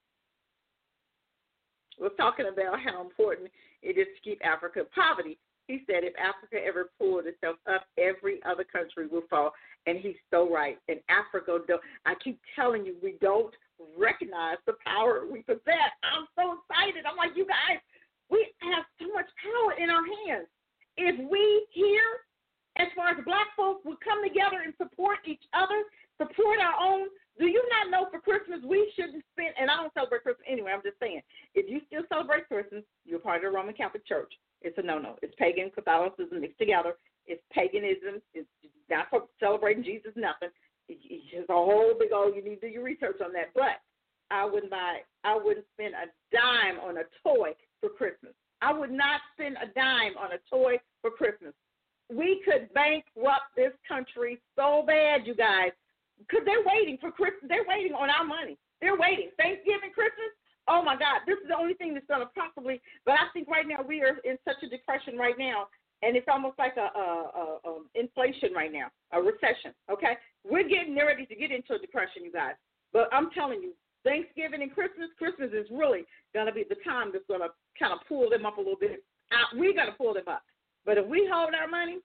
S3: we're talking about how important it is to keep Africa in poverty. He said if Africa ever pulled itself up, every other country will fall. And he's so right. And Africa, don't, I keep telling you, we don't recognize the power we possess. I'm so excited. I'm like, you guys, we have so much power in our hands. If we here, as far as black folks, would come together and support each other, support our own. Do you not know for Christmas we shouldn't spend, and I don't celebrate Christmas anyway, I'm just saying, if you still celebrate Christmas, you're part of the Roman Catholic Church. It's a no-no. It's pagan Catholicism mixed together. It's paganism. It's not for celebrating Jesus, nothing. It's just a whole big old, you need to do your research on that. But I wouldn't buy, I wouldn't spend a dime on a toy for Christmas. I would not spend a dime on a toy for Christmas. We could bankrupt this country so bad, you guys, because they're waiting for Christmas. They're waiting on our money. They're waiting. Thanksgiving, Christmas, oh, my God, this is the only thing that's going to possibly, but I think right now we are in such a depression right now, and it's almost like a, a, a, a inflation right now, a recession, okay? We're getting ready to get into a depression, you guys, but I'm telling you, Thanksgiving and Christmas, Christmas is really going to be the time that's going to kind of pull them up a little bit. Uh, we're going to pull them up. But if we hold our money,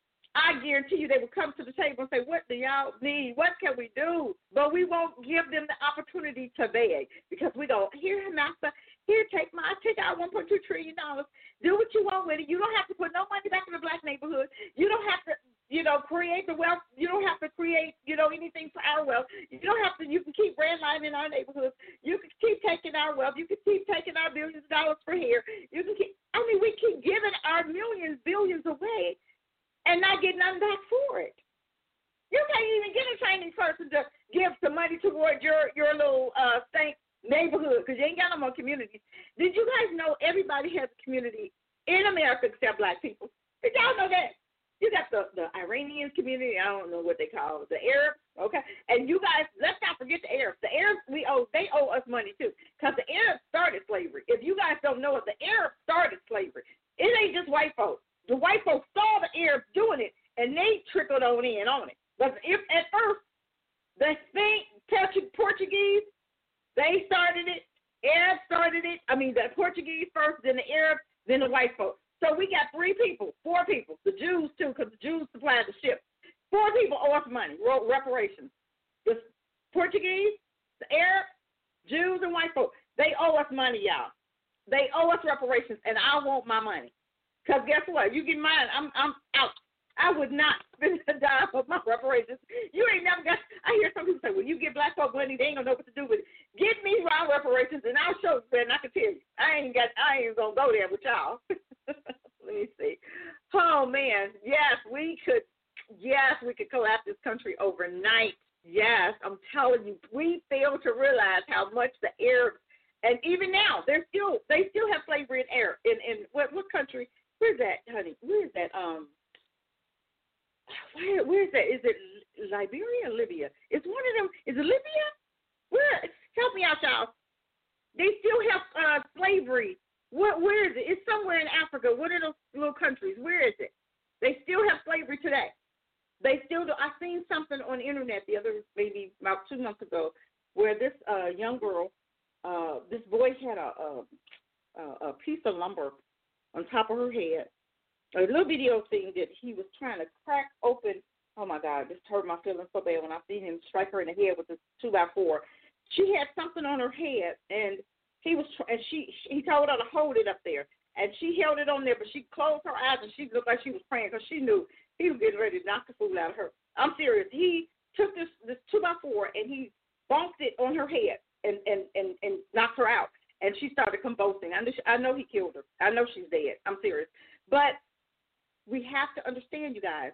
S3: I guarantee you they will come to the table and say, what do y'all need? What can we do? But we won't give them the opportunity to beg because we go, here, master, here, take my, take our one point two trillion dollars. Do what you want with it. You don't have to put no money back in the black neighborhood. You don't have to, you know, create the wealth. You don't have to create, you know, anything for our wealth. You don't have to, you can keep redlining our neighborhoods. You can keep taking our wealth. You can keep taking our billions of dollars for here. You can keep, I mean, we keep giving our millions, billions away and not get nothing back for it. You can't even get a Chinese person to give some money toward your, your little uh, stank neighborhood because you ain't got no more communities. Did you guys know everybody has a community in America except black people? Did y'all know that? You got the, the Iranian community, I don't know what they call it, the Arabs, okay? And you guys, let's not forget the Arabs. The Arabs, we owe, they owe us money too because the Arabs started slavery. If you guys don't know it, the Arabs started slavery. It ain't just white folks. The white folks saw the Arabs doing it, and they trickled on in on it. But if at first, the Spain, Portuguese, they started it. Arabs started it. I mean, the Portuguese first, then the Arabs, then the white folks. So we got three people, four people, the Jews too, because the Jews supplied the ship. Four people owe us money, reparations. The Portuguese, the Arabs, Jews, and white folks, they owe us money, y'all. They owe us reparations, and I want my money. Because guess what? You get mine, I'm I'm out. I would not spend a dime of my reparations. You ain't never got, I hear some people say, well, you get black folk money, they ain't going to know what to do with it. Get me my reparations, and I'll show you, and I can tell you. I ain't got, I ain't going to go there with y'all. Let me see. Oh, man. Yes, we could, yes, we could collapse this country overnight. Yes, I'm telling you, we fail to realize how much the Arabs, and even now, they're still, they still have slavery in Arab, in, in what, what country? Where's that, honey? Where's that? Um, where, where's that? Is it Liberia or Libya? It's one of them. Is it Libya? Where? Help me out, y'all. They still have uh, slavery. What? Where is it? It's somewhere in Africa. What are those little countries? Where is it? They still have slavery today. They still do. I seen something on the internet the other, maybe about two months ago, where this uh, young girl, uh, this boy had a, a a piece of lumber on top of her head, a little video thing that he was trying to crack open. Oh, my God, this hurt my feelings so bad when I seen him strike her in the head with a two by four. She had something on her head, and he was, and she, he told her to hold it up there, and she held it on there, but she closed her eyes, and she looked like she was praying because she knew he was getting ready to knock the fool out of her. I'm serious. He took this, this two by four, and he bonked it on her head and, and, and, and knocked her out. And she started convulsing. I know, she, I know he killed her. I know she's dead. I'm serious. But we have to understand, you guys.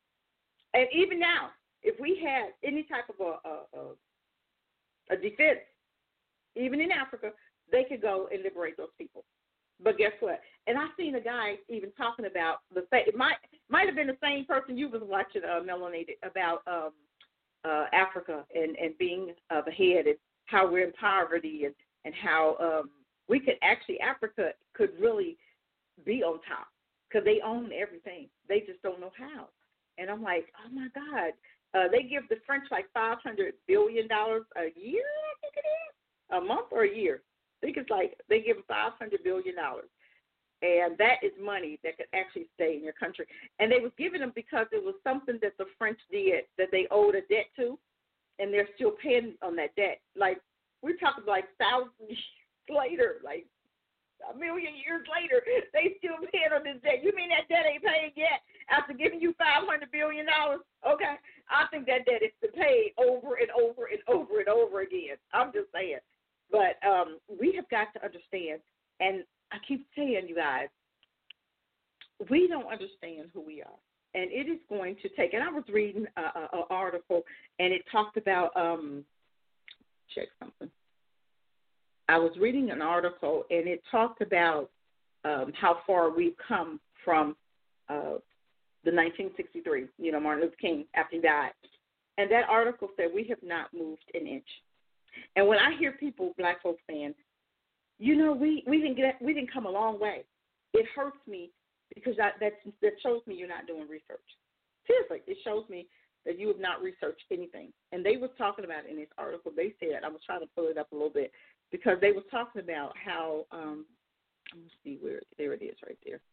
S3: And even now, if we had any type of a, a, a, a defense, even in Africa, they could go and liberate those people. But guess what? And I seen a guy even talking about the fact, it might might have been the same person you was watching, uh, Melanated, about um, uh, Africa and, and being uh, the head and how we're in poverty and, and how um, we could actually, Africa could really be on top because they own everything. They just don't know how. And I'm like, oh, my God. Uh, they give the French like five hundred billion dollars a year, I think it is, a month or a year. I think it's like they give them five hundred billion dollars. And that is money that could actually stay in your country. And they was giving them because it was something that the French did that they owed a debt to, and they're still paying on that debt. Like, we're talking like thousands years later, like a million years later, they still paying on this debt. You mean that debt ain't paid yet after giving you five hundred billion dollars? Okay. I think that debt is paid over and over and over and over again. I'm just saying. But um, we have got to understand, and I keep saying, you guys, we don't understand who we are. and it is going to take, and I was reading an article, and it talked about, um, check something. I was reading an article, and it talked about um, how far we've come from uh, the nineteen sixty-three, you know, Martin Luther King, after he died. And that article said we have not moved an inch. And when I hear people, black folks, saying, you know, we, we didn't get we didn't come a long way, it hurts me because I, that that shows me you're not doing research. Seriously, it shows me that you have not researched anything. And they were talking about in this article, they said, I was trying to pull it up a little bit, because they were talking about how, um, let me see where, there it is right there.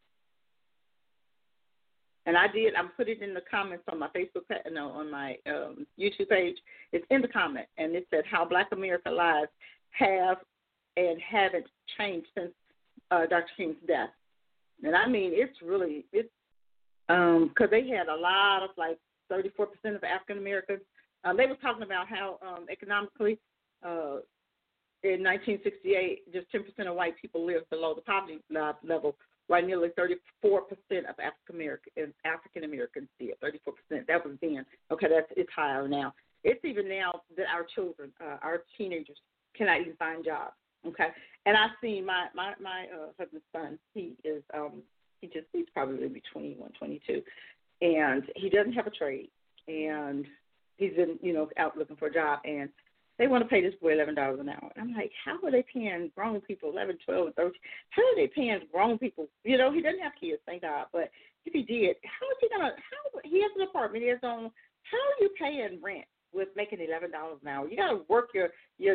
S3: And I did, I put it in the comments on my Facebook page, no, on my um, YouTube page. It's in the comment, and it said how Black America lives have and haven't changed since uh, Doctor King's death. And I mean, it's really, it's, um, because they had a lot of, like, thirty-four percent of African Americans. Um, they were talking about how um, economically, uh, in nineteen sixty-eight, just ten percent of white people lived below the poverty level, while nearly thirty-four percent of African Americans African Americans did. thirty-four percent. That was then. Okay, that's it's higher now. It's even now that our children, uh, our teenagers, cannot even find jobs. Okay, and I've seen my my my uh, husband's son. He is um he just he's probably maybe twenty-one, twenty-two, and he doesn't have a trade, and he's been you know out looking for a job, and they want to pay this boy eleven dollars an hour. I'm like, how are they paying grown people eleven, twelve, and thirteen? How are they paying grown people? You know, he doesn't have kids, thank God. But if he did, how is he gonna? How he has an apartment, he has own. How are you paying rent with making eleven dollars an hour? You got to work your your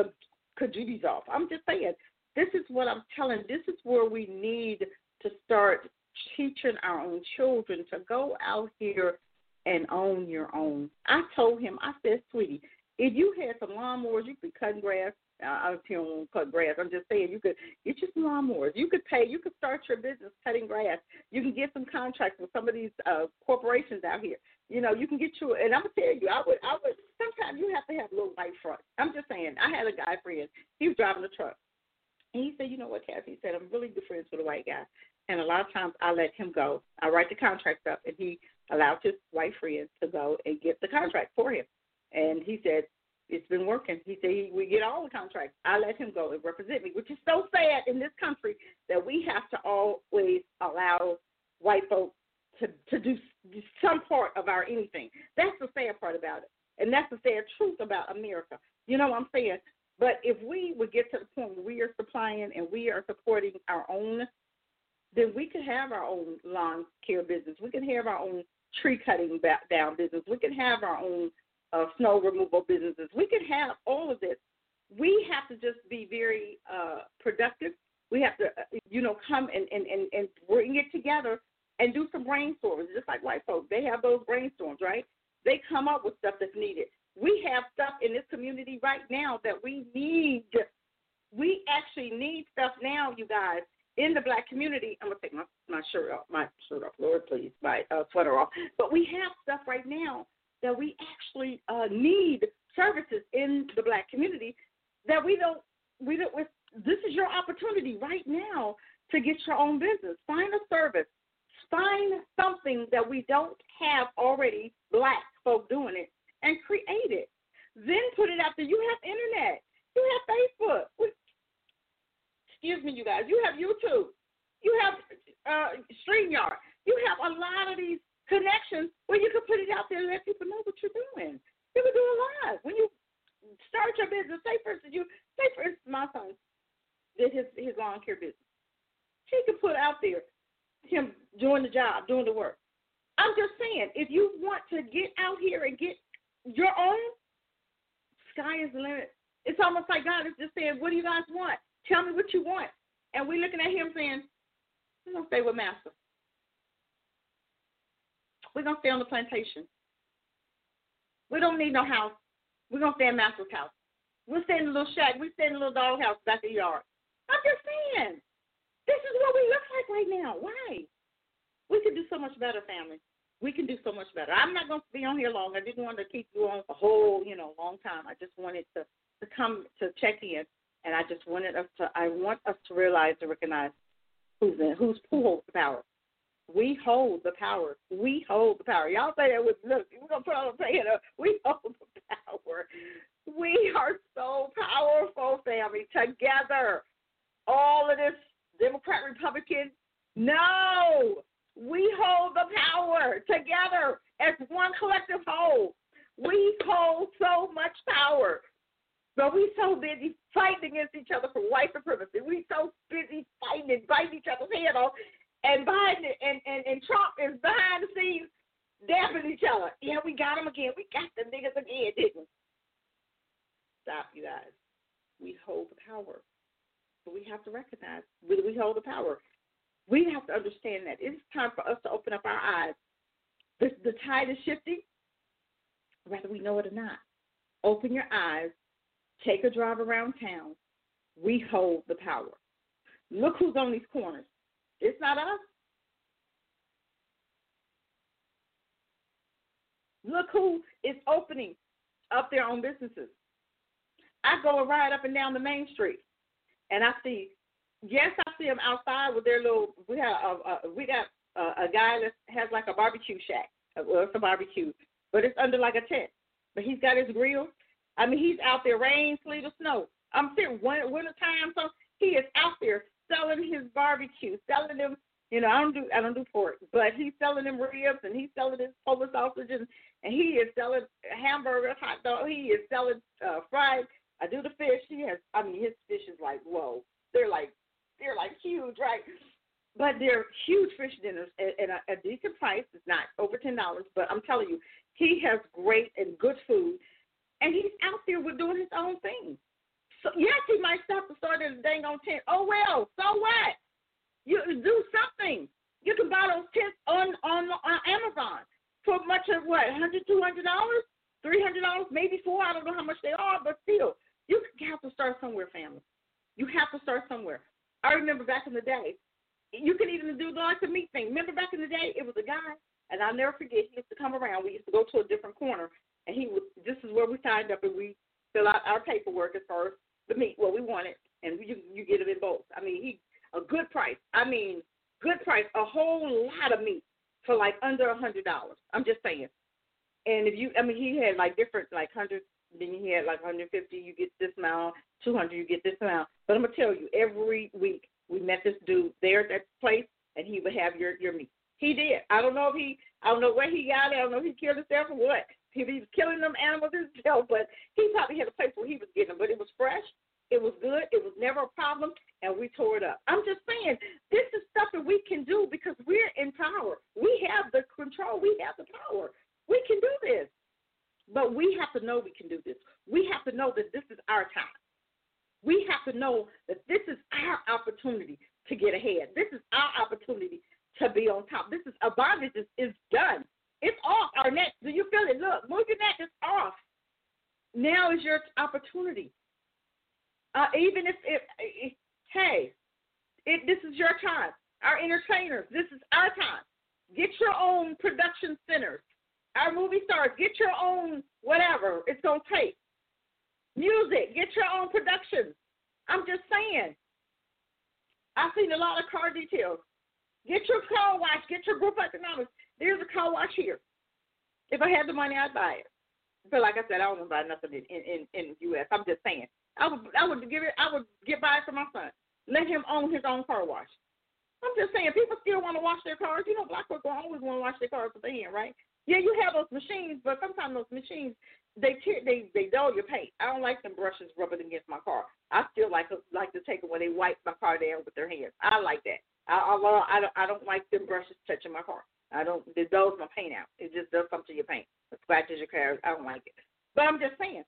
S3: cajuties off. I'm just saying, this is what I'm telling. This is where we need to start teaching our own children to go out here and own your own. I told him, I said, sweetie, if you had some lawnmowers, you could cut grass. Uh, I don't want to cut grass. I'm just saying you could get you some lawnmowers. You could pay. You could start your business cutting grass. You can get some contracts with some of these uh, corporations out here. You know, you can get you. And I'm gonna tell you, I would, I would. Sometimes you have to have a little white front. I'm just saying. I had a guy friend. He was driving a truck, and he said, "You know what, Kathy?" He said, "I'm really good friends with a white guy, and a lot of times I let him go. I write the contract up, and he allowed his white friends to go and get the contract for him." And he said, it's been working. He said, he, we get all the contracts. I let him go and represent me, which is so sad in this country that we have to always allow white folks to, to do some part of our anything. That's the sad part about it. And that's the sad truth about America. You know what I'm saying? But if we would get to the point where we are supplying and we are supporting our own, then we could have our own lawn care business. We can have our own tree cutting back down business. We can have our own Uh, snow removal businesses. We can have all of this. We have to just be very uh, productive. We have to, uh, you know, come and, and, and, and bring it together and do some brainstorms, just like white folks. They have those brainstorms, right? They come up with stuff that's needed. We have stuff in this community right now that we need. We actually need stuff now, you guys, in the black community. I'm going to take my, my shirt off, my shirt off, Lord, please, my uh, sweater off. But we have stuff right now that we actually uh, need services in the black community that we don't, we don't, this is your opportunity right now to get your own business. Find a service. Find something that we don't have already, black folk doing it, and create it. Then put it out there. You have internet. You have Facebook. Excuse me, you guys. You have YouTube. You have uh, StreamYard. You have a lot of these connections where you can put it out there and let people know what you're doing. You can do a lot. When you start your business, say for instance, you say for instance, my son did his his lawn care business. He can put out there him doing the job, doing the work. I'm just saying, if you want to get out here and get your own, sky is the limit. It's almost like God is just saying, what do you guys want? Tell me what you want. And we're looking at him saying, I'm going to stay with Master. We're going to stay on the plantation. We don't need no house. We're going to stay in Master's house. We'll stay in a little shack. We stay in a little dog house back in the yard. I'm just saying, this is what we look like right now. Why? We could do so much better, family. We can do so much better. I'm not going to be on here long. I didn't want to keep you on a whole, you know, long time. I just wanted to, to come to check in, and I just wanted us to, I want us to realize and recognize who's in, who's who holds the power. We hold the power. We hold the power. Y'all say that with, look, we're going to put on a prayer. We hold the power. We are so powerful, family, together. All of this Democrat, Republican, no. We hold the power together as one collective whole. We hold so much power. But we so busy fighting against each other for white supremacy. We so busy fighting and biting each other's head off. And Biden and, and, and Trump is behind the scenes dapping each other. Yeah, we got them again. We got the niggas again, didn't we? Stop, you guys. We hold the power. So we have to recognize we, we hold the power. We have to understand that it's time for us to open up our eyes. The, the tide is shifting, whether we know it or not. Open your eyes. Take a drive around town. We hold the power. Look who's on these corners. It's not us. Look who is opening up their own businesses. I go right up and down the main street, and I see, yes, I see them outside with their little, we have a, a, we got a, a guy that has like a barbecue shack. Well, it's a barbecue, but it's under like a tent. But he's got his grill. I mean, he's out there, rain, sleet, or snow. I'm sitting winter, winter time, so he is out there selling his barbecue, selling them. You know, I don't do I don't do pork, but he's selling them ribs and he's selling his Polish sausages and, and he is selling hamburgers, hot dog. He is selling uh, fried. I do the fish. He has. I mean, his fish is like whoa. They're like they're like huge, right? But they're huge fish dinners at, at a, a decent price. It's not over ten dollars, but I'm telling you, he has great and good food. And he's out there with doing his own thing. So, yes, he might stop to start at a dang on tent. Oh, well, so what? You do something. You can buy those tents on, on, on Amazon for much of what, one hundred dollars, two hundred dollars, three hundred dollars, maybe four. I don't know how much they are, but still, you have to start somewhere, family. You have to start somewhere. I remember back in the day, you can even do like the meat thing. Remember back in the day, it was a guy, and I'll never forget, he used to come around. We used to go to a different corner. And he was, this is where we signed up, and we fill out our paperwork as far as the meat, what we wanted, and you you get it in both. I mean, he a good price. I mean, good price, a whole lot of meat for like under a hundred dollars. I'm just saying. And if you, I mean, he had like different like hundred, then he had like one hundred fifty. You get this amount, two hundred. You get this amount. But I'm gonna tell you, every week we met this dude there at that place, and he would have your your meat. He did. I don't know if he, I don't know where he got it. I don't know if he killed himself or what. He was killing them animals himself, but he probably had a place where he was getting them. But it was fresh, it was good, it was never a problem, and we tore it up. I'm just saying, this is stuff that we can do because we're in power. We have the control. We have the power. We can do this. But we have to know we can do this. We have to know that this is our time. We have to know that this is our opportunity to get ahead. This is our opportunity to be on top. This is, our bondage is, is done. It's off our neck. Do you feel it? Look, move your neck. It's off. Now is your opportunity. Uh, even if, it, it, hey, it, this is your time. Our entertainers, this is our time. Get your own production centers. Our movie stars, get your own whatever it's going to take. Music, get your own productions. I'm just saying. I've seen a lot of car details. Get your car wash. Get your group economics. There's a car wash here. If I had the money, I'd buy it. But like I said, I don't buy nothing in in, in the U S. I'm just saying. I would I would give it. I would get by it for my son. Let him own his own car wash. I'm just saying. People still want to wash their cars. You know, black people always want to wash their cars with their hand, right? Yeah, you have those machines, but sometimes those machines they they they dull your paint. I don't like them brushes rubbing against my car. I still like like to take it when they wipe my car down with their hands. I like that. I although I don't I don't like them brushes touching my car. I don't, it dulls my paint out. It just does something to your paint. It scratches your car. I don't like it. But I'm just saying,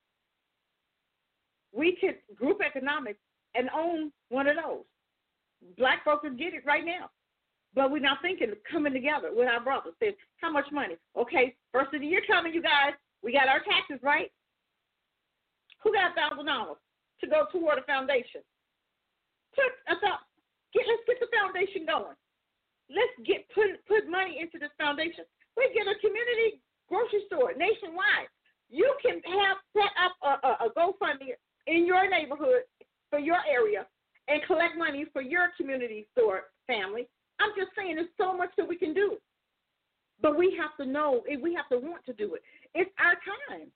S3: we could group economics and own one of those. Black folks would get it right now. But we're not thinking of coming together with our brothers. Saying, how much money? Okay, first of the year coming, you guys. We got our taxes, right? Who got one thousand dollars to go toward a foundation? Put, I thought, get, let's get the foundation going. Let's get put put money into this foundation. We get a community grocery store nationwide. You can have set up a, a, a GoFundMe in your neighborhood for your area and collect money for your community store family. I'm just saying there's so much that we can do. But we have to know, we have to want to do it. It's our time.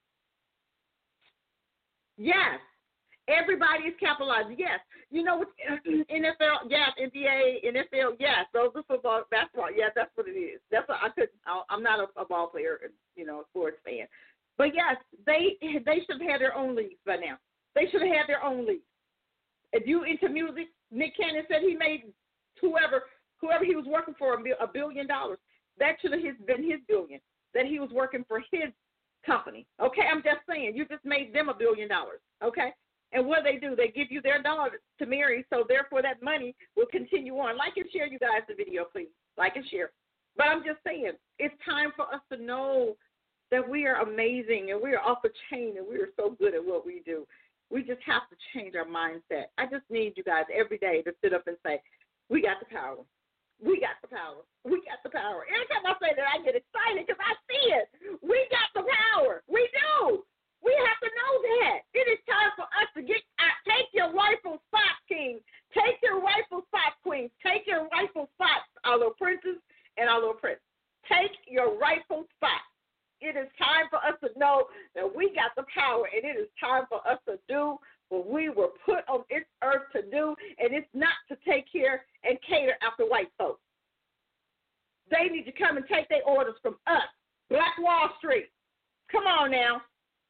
S3: Yes. Everybody is capitalizing. Yes. You know what? N F L, yes. N B A, N F L, yes. Those are football, basketball. Yes, that's what it is. That's what I could. I'm not a, a ball player, you know, a sports fan. But yes, they they should have had their own leagues by now. They should have had their own leagues. If you into music, Nick Cannon said he made whoever whoever he was working for a billion dollars. That should have been his billion. That he was working for his company. Okay, I'm just saying. You just made them a billion dollars. Okay. And what do they do? They give you their daughter to marry, so therefore that money will continue on. Like and share, you guys, the video, please. Like and share. But I'm just saying, it's time for us to know that we are amazing and we are off the chain and we are so good at what we do. We just have to change our mindset. I just need you guys every day to sit up and say, we got the power. We got the power. We got the power. Every time I say that, I get excited because I see it. We got the power. We do. We have to know that. It is time for us to get out. Take your rightful spots, King. Take your rightful spots, Queens. Take your rightful spots, our little princes and our little prince. Take your rightful spots. It is time for us to know that we got the power, and it is time for us to do what we were put on this earth to do, and it's not to take care and cater after white folks. They need to come and take their orders from us, Black Wall Street. Come on now.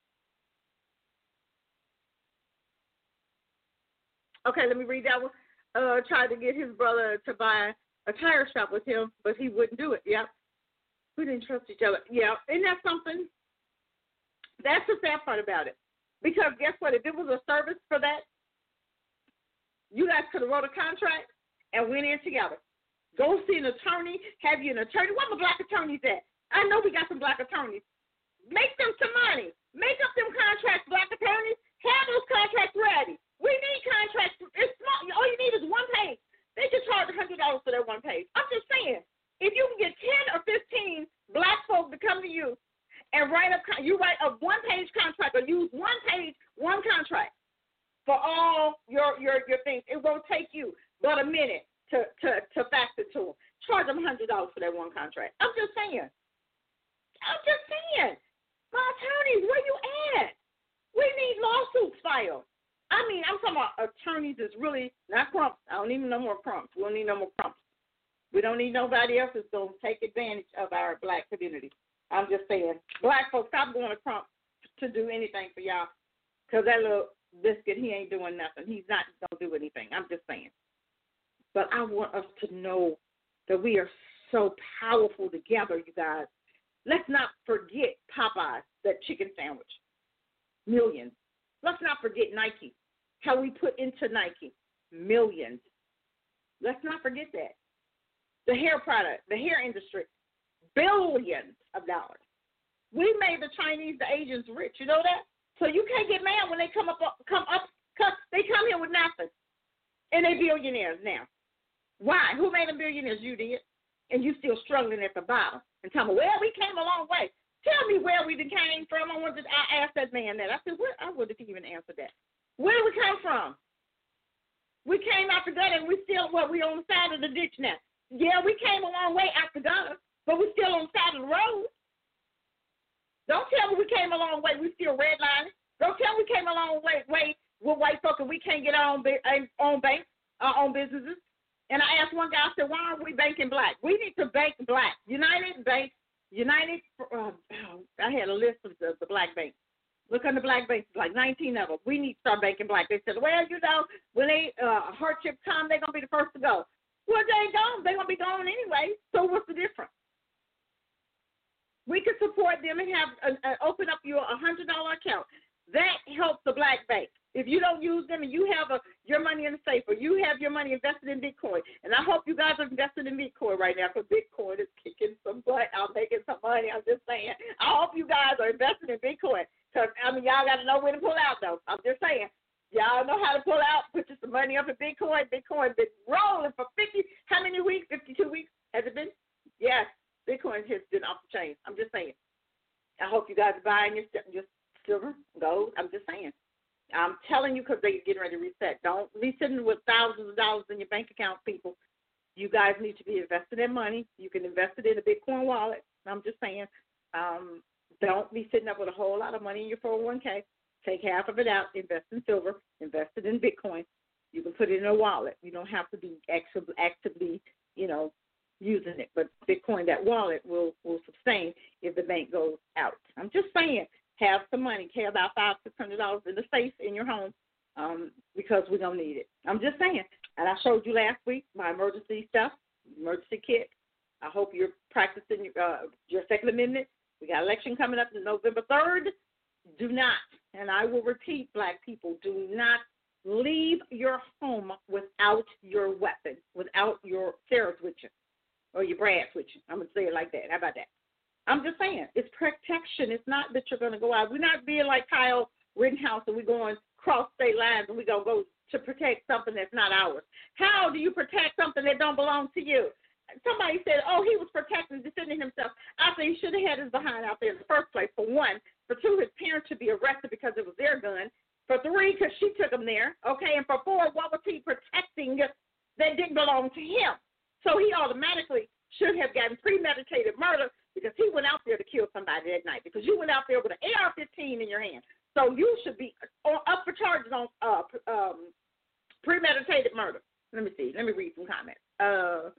S3: Okay, let me read that one. Uh, tried to get his brother to buy a tire shop with him, but he wouldn't do it. Yep. We didn't trust each other. Yeah. Isn't that something? That's the sad part about it. Because guess what? If it was a service for that, you guys could have wrote a contract and went in together. Go see an attorney, have you an attorney. Where my black attorneys at? I know we got some black attorneys. Make them some money. Make up them contracts, black attorneys. Have those contracts ready. We need contracts. It's small. All you need is one page. They just charge one hundred dollars for that one page. I'm just saying, if you can get ten or fifteen black folks to come to you and write up, you write a one-page contract or use one page, one contract for all your, your, your things. It won't take you but a minute to, to, to fax it to them. Charge them one hundred dollars for that one contract. I'm just saying. I'm just saying. My attorneys, where you at? We need lawsuits filed. I mean, I'm talking about attorneys that's really not crumps. I don't need no more crumps. We don't need no more crumps. We don't need nobody else that's going to take advantage of our black community. I'm just saying, black folks, stop going to Trump to do anything for y'all because that little biscuit, he ain't doing nothing. He's not going to do anything. I'm just saying. But I want us to know that we are so powerful together, you guys. Let's not forget Popeyes, that chicken sandwich. Millions. Let's not forget Nike. How we put into Nike. Millions. Let's not forget that. The hair product, the hair industry, billions of dollars. We made the Chinese, the Asians rich. You know that? So you can't get mad when they come up, come up, come, they come here with nothing. And they billionaires now. Why? Who made them billionaires? You did. And you still struggling at the bottom. And tell me, well, we came a long way. Tell me where we came from. I wanted to, I asked that man that. I said, where? I wouldn't even answer that. Where did we come from? We came out the gutter and we still, what, we on the side of the ditch now. Yeah, we came a long way out the gutter, but we still on the side of the road. Don't tell me we came a long way. We still redlining. Don't tell me we came a long way, way with white folk and we can't get our own, own banks, our own businesses. And I asked one guy, I said, why aren't we banking black? We need to bank black. United Bank, United, uh, I had a list of the, the black banks. Look on the black banks, like nineteen of them. We need to start banking black. They said, well, you know, when they uh, hardship come, they're going to be the first to go. Well, they ain't gone. They're going to be gone anyway. So what's the difference? We could support them and have uh, uh, open up your one hundred dollars account. That helps the black bank. If you don't use them and you have a, your money in the safe or you have your money invested in Bitcoin, and I hope you guys are invested in Bitcoin right now because Bitcoin is kicking some butt. I'm making some money. I'm just saying. I hope you guys are invested in Bitcoin because, I mean, y'all got to know when to pull out, though. I'm just saying. Y'all know how to pull out, put some money up in Bitcoin. Bitcoin been rolling for fifty, how many weeks? fifty-two weeks? Has it been? Yes. Bitcoin has been off the chain. I'm just saying. I hope you guys are buying your, your silver, gold. I'm just saying. I'm telling you because they're getting ready to reset. Don't be sitting with thousands of dollars in your bank account, people. You guys need to be investing in money. You can invest it in a Bitcoin wallet. I'm just saying, um, don't be sitting up with a whole lot of money in your four oh one k. Take half of it out, invest in silver, invest it in Bitcoin. You can put it in a wallet. You don't have to be actively, actively you know, using it. But Bitcoin, that wallet, will, will sustain if the bank goes out. I'm just saying, have some money. Have about five, six hundred dollars in the safe in your home um, because we're gonna need it. I'm just saying. And I showed you last week my emergency stuff, emergency kit. I hope you're practicing your, uh, your Second Amendment. We got election coming up on November third. Do not, and I will repeat, black people, do not leave your home without your weapon, without your Sarah's with you or your Brad's with you. I'm going to say it like that. How about that? I'm just saying, it's protection. It's not that you're going to go out. We're not being like Kyle Rittenhouse and we're going cross state lines and we're going to go to protect something that's not ours. How do you protect something that don't belong to you? Somebody said, oh, he was protecting, defending himself. I said he should have had his behind out there in the first place, for one. For two, his parents should be arrested because it was their gun. For three, because she took him there. Okay, and for four, what was he protecting that didn't belong to him? So he automatically should have gotten premeditated murder because he went out there to kill somebody that night, because you went out there with an A R fifteen in your hand. So you should be up for charges on uh, um, premeditated murder. Let me see. Let me read some comments. Uh...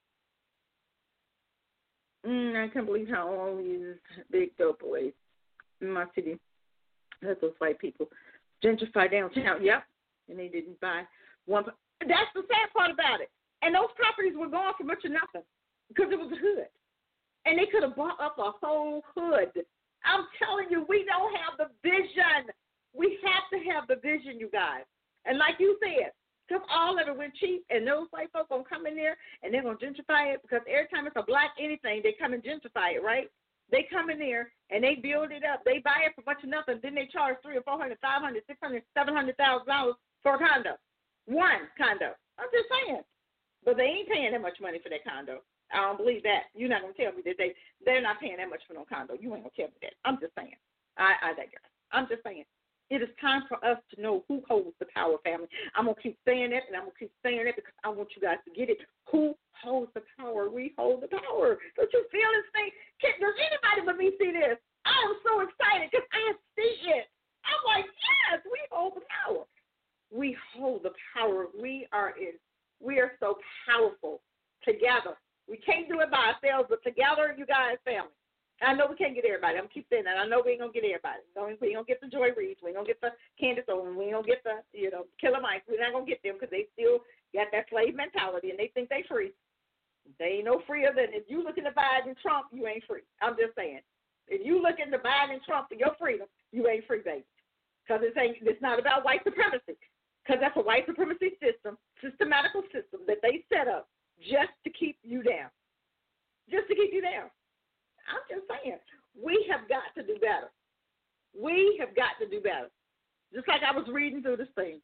S3: Mm, I can't believe how all these big dope boys in my city, that's those white people, gentrify downtown. Yep, and they didn't buy one. That's the sad part about it. And those properties were gone for much of nothing because it was a hood. And they could have bought up a whole hood. I'm telling you, we don't have the vision. We have to have the vision, you guys. And like you said, because all of it went cheap, and those white folks going to come in there, and they're going to gentrify it, because every time it's a black anything, they come and gentrify it, right? They come in there, and they build it up. They buy it for a bunch of nothing. Then they charge three or four hundred, five hundred, six hundred, seven hundred thousand dollars for a condo. One condo. I'm just saying. But they ain't paying that much money for that condo. I don't believe that. You're not going to tell me that they, they're not paying that much for no condo. You ain't going to tell me that. I'm just saying. I, I digress. I'm just saying. It is time for us to know who holds the power, family. I'm going to keep saying that, and I'm going to keep saying that because I want you guys to get it. Who holds the power? We hold the power. Don't you feel this thing? Can, does anybody but me see this? I am so excited because I see it. I'm like, yes, we hold the power. We hold the power. We are in. We are so powerful together. We can't do it by ourselves, but together, you guys, family. I know we can't get everybody. I'm keep saying that. I know we ain't gonna get everybody. We ain't gonna get the Joy Reeds. We ain't gonna get the Candace Owens. We ain't gonna get the, you know, Killer Mike. We're not gonna get them because they still got that slave mentality and they think they free. They ain't no freer than if you looking to Biden and Trump, you ain't free. I'm just saying. If you looking to Biden and Trump for your freedom, you ain't free, baby. Because it's ain't. It's not about white supremacy. Because that's a white supremacy system, systematical system that they set up just to keep you down, just to keep you down. I'm just saying, we have got to do better. We have got to do better. Just like I was reading through this thing,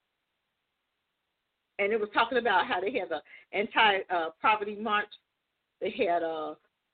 S3: and it was talking about how they had the anti-poverty uh, march. They had, uh,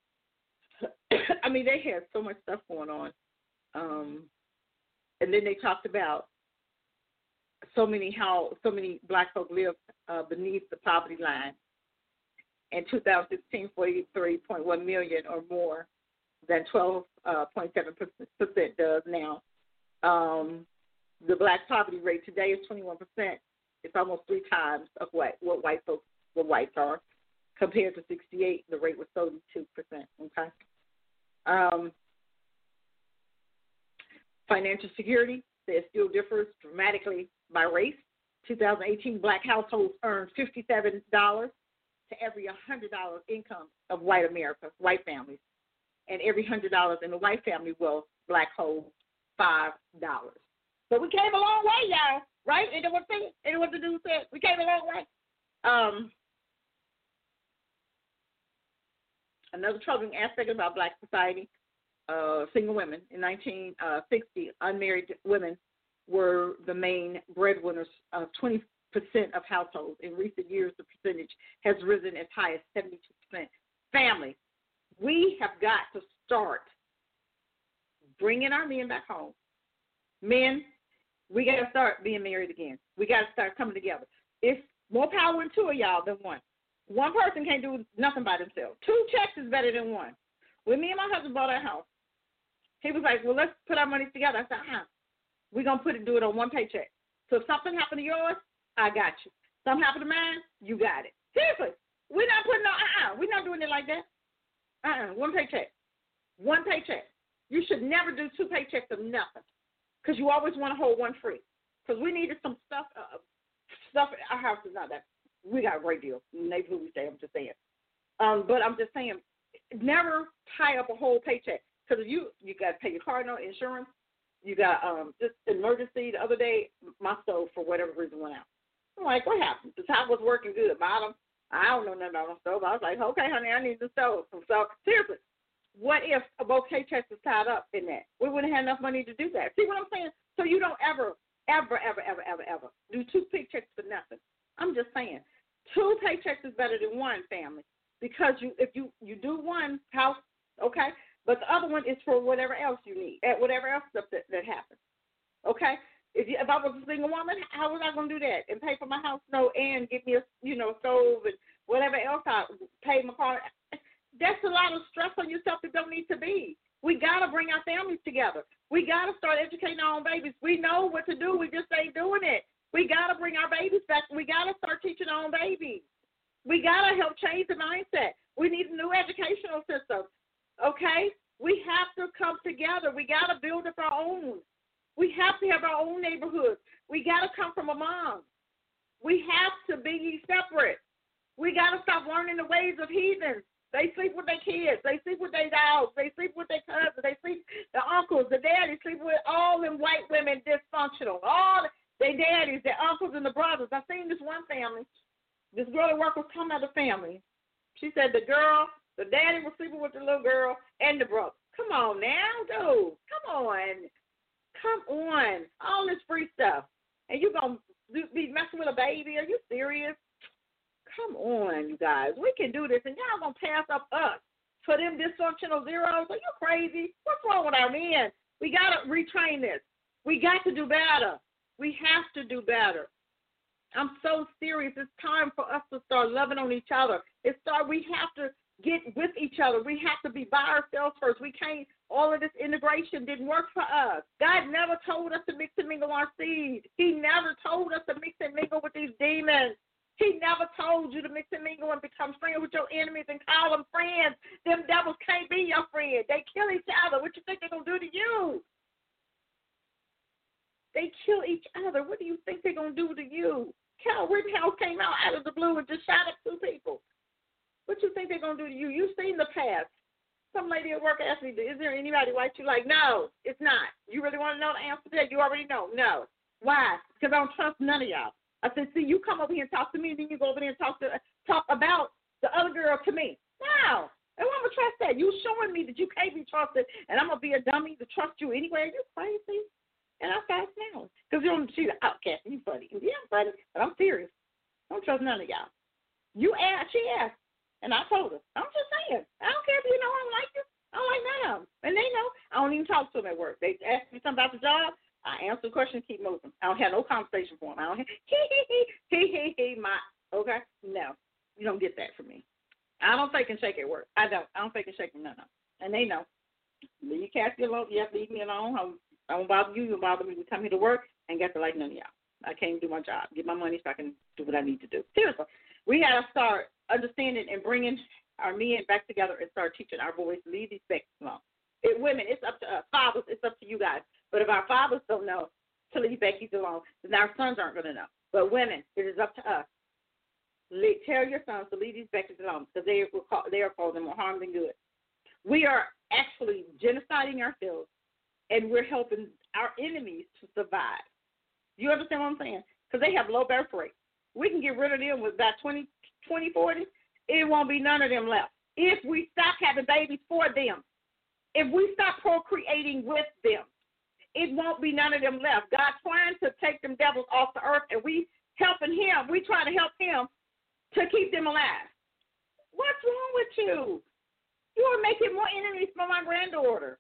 S3: I mean, they had so much stuff going on. Um, and then they talked about so many how so many black folk live uh, beneath the poverty line. In two thousand sixteen, forty-three point one million or more than twelve point seven percent does now. Um, the black poverty rate today is twenty-one percent. It's almost three times of what, what white folks, what whites are, compared to sixty-eight. The rate was thirty-two percent. Okay. Um, financial security, it still differs dramatically by race. two thousand eighteen, black households earned fifty-seven dollars to every one hundred dollars income of white America, white families. And every one hundred dollars in the white family wealth, black holds five dollars. So we came a long way, y'all, right? Ain't that what the, ain't what the dude said? We came a long way. Um, another troubling aspect about black society, uh, single women. In nineteen sixty, unmarried women were the main breadwinners of twenty percent of households. In recent years, the percentage has risen as high as seventy-two percent. Family. We have got to start bringing our men back home. Men, we got to start being married again. We got to start coming together. It's more power in two of y'all than one. One person can't do nothing by themselves. Two checks is better than one. When me and my husband bought our house, he was like, well, let's put our money together. I said, uh-huh. We're going to put it, do it on one paycheck. So if something happened to yours, I got you. Something happened to mine, you got it. Seriously. We're not putting no, uh-uh. We're not doing it like that. Uh-uh. One paycheck. One paycheck. You should never do two paychecks of nothing because you always want to hold one free. Because we needed some stuff. Uh, stuff. Our house is not that. We got a great deal. Neighborhood we stay, I'm just saying. Um, but I'm just saying, never tie up a whole paycheck. Because you you got to pay your car note, insurance. You got um, just emergency. The other day, my stove, for whatever reason, went out. I'm like, what happened? The top was working good. Bottom, I don't know nothing about my stove. I was like, okay, honey, I need the stove. So, seriously, what if both paychecks was tied up in that? We wouldn't have enough money to do that. See what I'm saying? So you don't ever, ever, ever, ever, ever, ever do two paychecks for nothing. I'm just saying, two paychecks is better than one, family, because you if you, you do one house, okay, but the other one is for whatever else you need, at whatever else stuff that, that happens, okay? If you, if I was a single woman, how was I going to do that and pay for my house note and get me a, you know, stove and whatever else I pay my car? That's a lot of stress on yourself that don't need to be. We got to bring our families together. We got to start educating our own babies. We know what to do. We just ain't doing it. We got to bring our babies back. We got to start teaching our own babies. We got to help change the mindset. We need a new educational system, okay? We have to come together. We got to build up our own. We have to have our own neighborhoods. We got to come from among. We have to be separate. We got to stop learning the ways of heathens. They sleep with their kids. They sleep with their dogs. They sleep with their cousins. They sleep, the uncles, the daddies sleep with all them white women dysfunctional. All their daddies, their uncles, and the brothers. I seen this one family. This girl at work was coming out of the family. She said the girl, the daddy was sleeping with the little girl and the brother. Come on now, dude. Come on. Come on. All this free stuff. And you going to be messing with a baby? Are you serious? Come on, you guys. We can do this, and y'all going to pass up us for them dysfunctional zeros. Are you crazy? What's wrong with our men? We got to retrain this. We got to do better. We have to do better. I'm so serious. It's time for us to start loving on each other. It's start. We have to get with each other. We have to be by ourselves first. We can't. All of this integration didn't work for us. God never told us to mix and mingle our seed. He never told us to mix and mingle with these demons. He never told you to mix and mingle and become friends with your enemies and call them friends. Them devils can't be your friend. They kill each other. What you think they're going to do to you? They kill each other. What do you think they're going to do to you? Cal Rittenhouse came out out of the blue and just shot up two people. What you think they're going to do to you? You've seen the past. Some lady at work asked me, is there anybody white? You like, no, it's not. You really want to know the answer to that? You already know. No. Why? Because I don't trust none of y'all. I said, see, you come over here and talk to me, and then you go over there and talk to talk about the other girl to me. No. And I'm going to trust that. You showing me that you can't be trusted, and I'm going to be a dummy to trust you anyway. Are you crazy? And I started smiling. Because you know, she's an outcast, and you funny. And yeah, I'm funny, but I'm serious. I don't trust none of y'all. You asked, she asked, and I told her. I'm just saying. I don't care if you know I don't like you. I don't like none of them. And they know. I don't even talk to them at work. They ask me something about the job. I answer the question and keep moving. I don't have no conversation for them. I don't have, hee, hee, hee, hee, hee, hee, my, okay? No, you don't get that from me. I don't fake and shake at work. I don't. I don't fake and shake from none of them. And they know. Leave Cassie alone. You have to leave me alone. I don't bother you. You don't bother me. We come here to work and get to like none of y'all. I came to do my job, get my money so I can do what I need to do. Seriously. We got to start understanding and bringing our men back together and start teaching our boys to leave these facts alone. It, women, it's up to us. Fathers, it's up to you guys. But if our fathers don't know to leave Becky's alone, then our sons aren't going to know. But women, it is up to us. Le- tell your sons to leave these Becky's alone because they, will call, they are causing more harm than good. We are actually genociding ourselves, and we're helping our enemies to survive. You understand what I'm saying? Because they have low birth rates. We can get rid of them with about twenty, twenty, forty. It won't be none of them left. If we stop having babies for them, if we stop procreating with them, it won't be none of them left. God's trying to take them devils off the earth, and we helping him. We trying to help him to keep them alive. What's wrong with you? You are making more enemies for my granddaughter.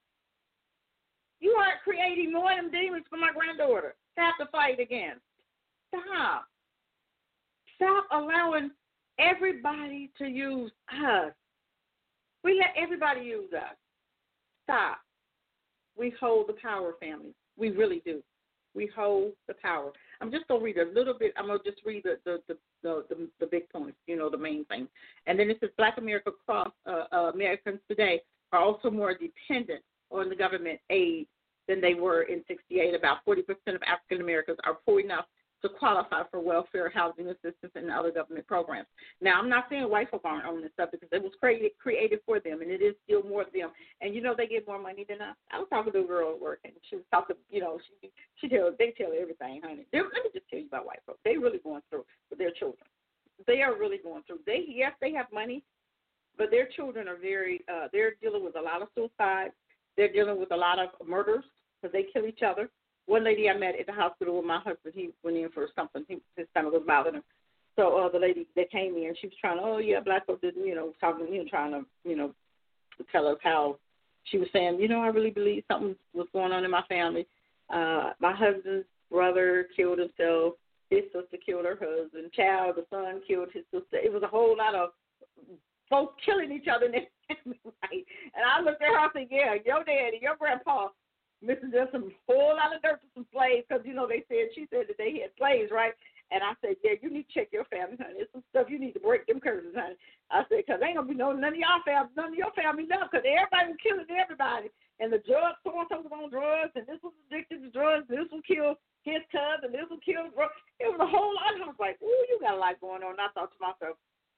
S3: You are creating more of them demons for my granddaughter to have to fight against. Stop. Stop allowing everybody to use us. We let everybody use us. Stop. We hold the power, family. We really do. We hold the power. I'm just going to read a little bit. I'm going to just read the the, the, the, the, the big points, you know, the main thing. And then it says Black America cross, uh, uh, Americans today are also more dependent on the government aid than they were in sixty-eight. About forty percent of African Americans are poor enough to qualify for welfare, housing assistance, and other government programs. Now, I'm not saying white folk aren't on this stuff because it was created created for them, and it is still more of them. And, you know, they get more money than us. I was talking to a girl at work, and she was talking, you know, she she tells, they tell everything, honey. They're, let me just tell you about white folk. They're really going through with their children. They are really going through. They Yes, they have money, but their children are very, uh, they're dealing with a lot of suicides. They're dealing with a lot of murders because they kill each other. One lady I met at the hospital with my husband, he went in for something. He, his stomach was bothering him. So uh, the lady that came in, she was trying to, oh, yeah, black folks didn't, you know, talking, you know, trying to, you know, tell us how she was saying, you know, I really believe something was going on in my family. Uh, my husband's brother killed himself. His sister killed her husband. Child, the son killed his sister. It was a whole lot of folks killing each other in their family, right? And I looked at her and said, yeah, your daddy, your grandpa, missing just some whole lot of dirt to some slaves because, you know, they said, she said that they had slaves, right? And I said, yeah, you need to check your family, honey. There's some stuff you need to break them curses, honey. I said, because ain't going to be no, none of y'all family, none of your family left because everybody was killing everybody. And the drugs, so-and-so was on drugs, and this was addicted to drugs, this will kill his cousin, this will kill drugs. It was a whole lot. I was like, ooh, you got a lot going on. And I thought to myself,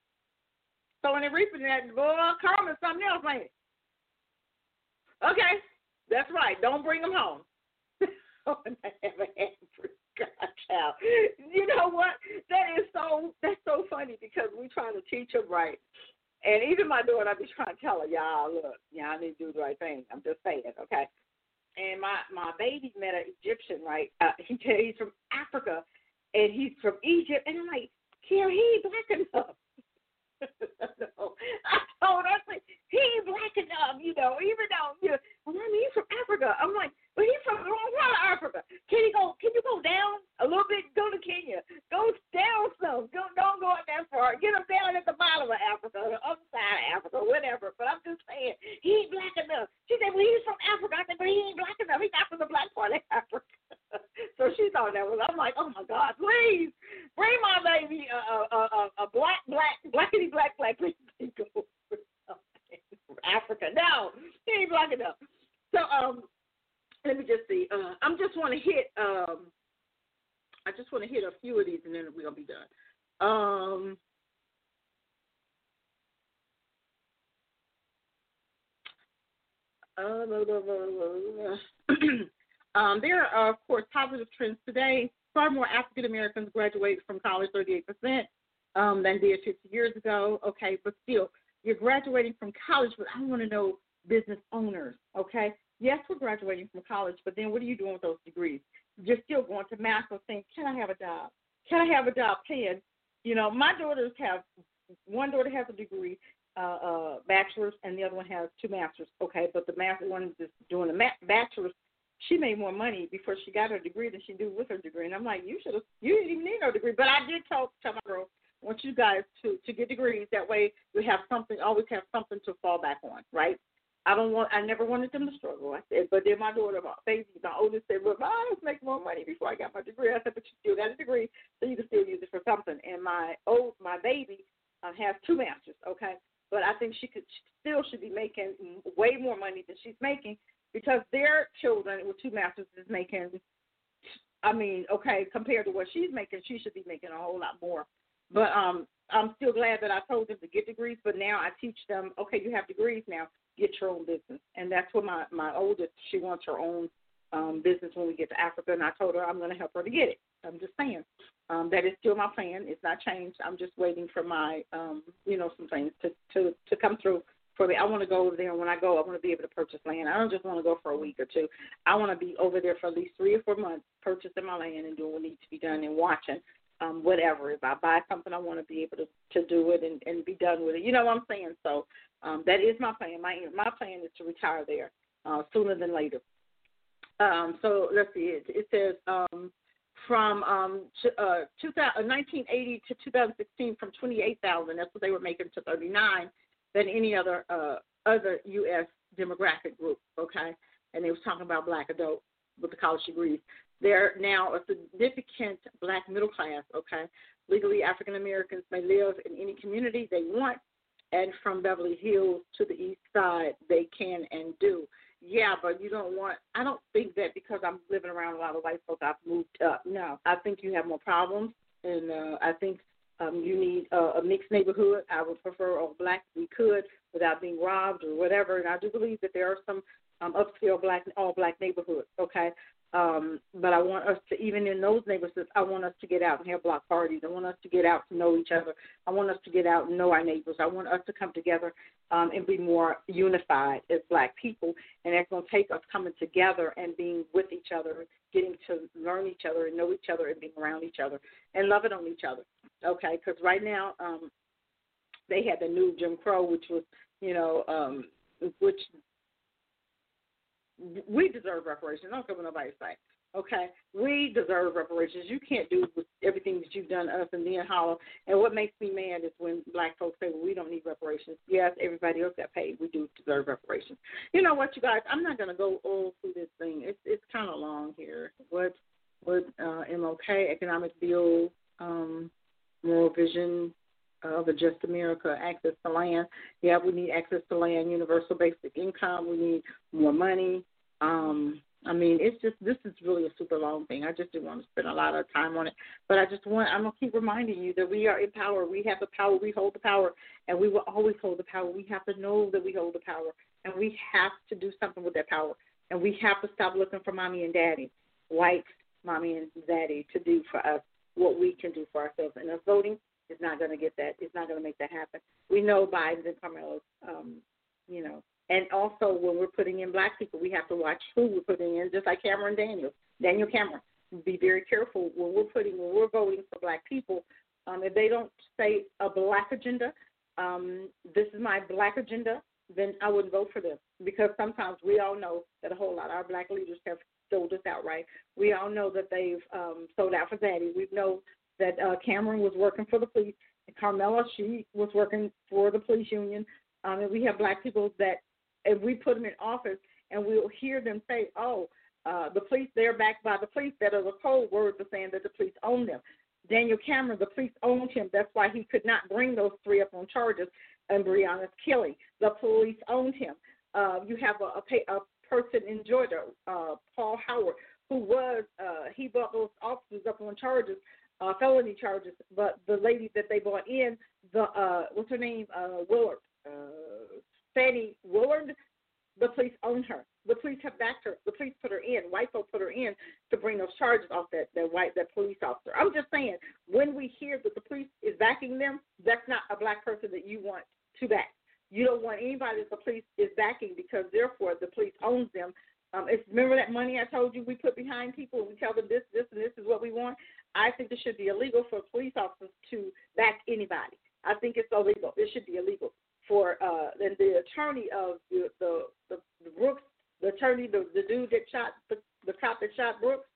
S3: so when they're reaping that, boy, karma's something else, ain't it? Okay. That's right. Don't bring them home. Oh, and I have an God, child. You know what? That is so. That's so funny because we trying to teach them right, and even my daughter, I be trying to tell her, y'all, look, y'all need to do the right thing. I'm just saying, okay. And my my baby met an Egyptian, right? Uh, he he's from Africa, and he's from Egypt, and I'm like, Kiara, he ain't black enough. No. I told her, I said, he ain't black enough, you know, even though, you know, well, I mean, he's from Africa. I'm like, but he's from the wrong part of Africa. Can he go, can you go down a little bit? Go to Kenya. Go down some. Go, don't go up that far. Get him down at the bottom of Africa, the other side of Africa, whatever. But I'm just saying, he ain't black enough. She said, well, he's from Africa. I said, but he ain't black enough. He's not from the black part of Africa. So she thought that was, I'm like, oh, my God, please bring my baby a, a, a, a black, black, blackity black, black, please go. Africa. No, he ain't black enough. So um, let me just see. Uh, I'm just want to hit. Um, I just want to hit a few of these, and then we're gonna be done. Um, uh, blah, blah, blah, blah. um, there are of course positive trends today. Far more African Americans graduate from college, thirty-eight percent, um, than did fifty years ago. Okay, but still. You're graduating from college, but I want to know business owners, okay? Yes, we're graduating from college, but then what are you doing with those degrees? You're still going to master saying, can I have a job? Can I have a job paying? You know, my daughters have, one daughter has a degree, uh, uh, bachelor's, and the other one has two masters, okay? But the master one is doing a ma- bachelor's. She made more money before she got her degree than she did with her degree. And I'm like, you should have, you didn't even need no degree. But I did tell, tell my girls, I want you guys to, to get degrees. That way we have something, always have something to fall back on, right? I don't want, I never wanted them to struggle. I said, but then my daughter, my baby, my oldest said, well, I was making more money before I got my degree. I said, but you still got a degree, so you can still use it for something. And my old, my baby uh, has two masters, okay? But I think she could she still should be making way more money than she's making because their children with two masters is making, I mean, okay, compared to what she's making, she should be making a whole lot more. But um, I'm still glad that I told them to get degrees, but now I teach them, okay, you have degrees now, get your own business. And that's what my, my oldest, she wants her own um, business when we get to Africa, and I told her I'm going to help her to get it. I'm just saying. Um, that is still my plan. It's not changed. I'm just waiting for my, um, you know, some things to, to, to come through for me. I want to go over there, and when I go, I want to be able to purchase land. I don't just want to go for a week or two. I want to be over there for at least three or four months, purchasing my land and doing what needs to be done and watching. Um, whatever. If I buy something, I want to be able to, to do it and, and be done with it. You know what I'm saying? So um, that is my plan. My my plan is to retire there uh, sooner than later. Um, so let's see. It, it says, um, from um, to, uh, two thousand, nineteen eighty to two thousand sixteen from twenty-eight thousand. That's what they were making to thirty-nine than any other uh, other U S demographic group. Okay, and they was talking about black adults with the college degrees. They're now a significant black middle class. Okay, legally African Americans may live in any community they want, and from Beverly Hills to the East Side, they can and do. Yeah, but you don't want, I don't think that because I'm living around a lot of white folks, I've moved up. No, I think you have more problems, and uh, I think um, you need uh, a mixed neighborhood. I would prefer all black if we could without being robbed or whatever, and I do believe that there are some um, upscale black, all black neighborhoods, okay? Um, but I want us to, even in those neighborhoods, I want us to get out and have block parties. I want us to get out to know each other. I want us to get out and know our neighbors. I want us to come together um, and be more unified as black people. And that's going to take us coming together and being with each other, getting to learn each other and know each other and being around each other and loving on each other. Okay, because right now um, they had the new Jim Crow, which was, you know, um, which we deserve reparations. I don't care what nobody say. Okay, we deserve reparations. You can't do with everything that you've done to us and then holler. And what makes me mad is when black folks say, well, we don't need reparations. Yes, everybody else got paid. We do deserve reparations. You know what, you guys? I'm not going to go all through this thing. It's it's kind of long here. What what uh, M L K, economic bill, um, moral vision of a just America, access to land. Yeah, we need access to land, universal basic income. We need more money. Um, I mean, it's just, this is really a super long thing. I just didn't want to spend a lot of time on it. But I just want, I'm going to keep reminding you that we are in power. We have the power. We hold the power. And we will always hold the power. We have to know that we hold the power. And we have to do something with that power. And we have to stop looking for mommy and daddy, white mommy and daddy, to do for us what we can do for ourselves. And us voting is not going to get that. It's not going to make that happen. We know Biden and Kamala's, um, you know, and also when we're putting in black people, we have to watch who we're putting in, just like Cameron Daniels, Daniel Cameron. Be very careful when we're putting, when we're voting for black people. Um, if they don't say a black agenda, um, this is my black agenda, then I wouldn't vote for them. Because sometimes we all know that a whole lot of our black leaders have sold us out, right? We all know that they've um, sold out for daddy. We know that uh, Cameron was working for the police, and Carmella, she was working for the police union. Um, and we have black people that, if we put them in office, and we'll hear them say, oh, uh, the police, they're backed by the police. That are the cold words of saying that the police own them. Daniel Cameron, the police owned him. That's why he could not bring those three up on charges in Breonna's killing. The police owned him. Uh, you have a, a, a person in Georgia, uh, Paul Howard, who was, uh, he brought those officers up on charges, uh, felony charges, but the lady that they brought in, the uh, what's her name, uh, Willard, uh, Fannie Willard, the police own her. The police have backed her. The police put her in. White folks put her in to bring those charges off that, that white that police officer. I'm just saying, when we hear that the police is backing them, that's not a black person that you want to back. You don't want anybody that the police is backing because, therefore, the police owns them. Um, it's, remember that money I told you we put behind people and we tell them this, this, and this is what we want? I think it should be illegal for police officers to back anybody. I think it's illegal. It should be illegal. For uh, and the attorney of the the, the, the Brooks, the attorney, the, the dude that shot the, the cop that shot Brooks,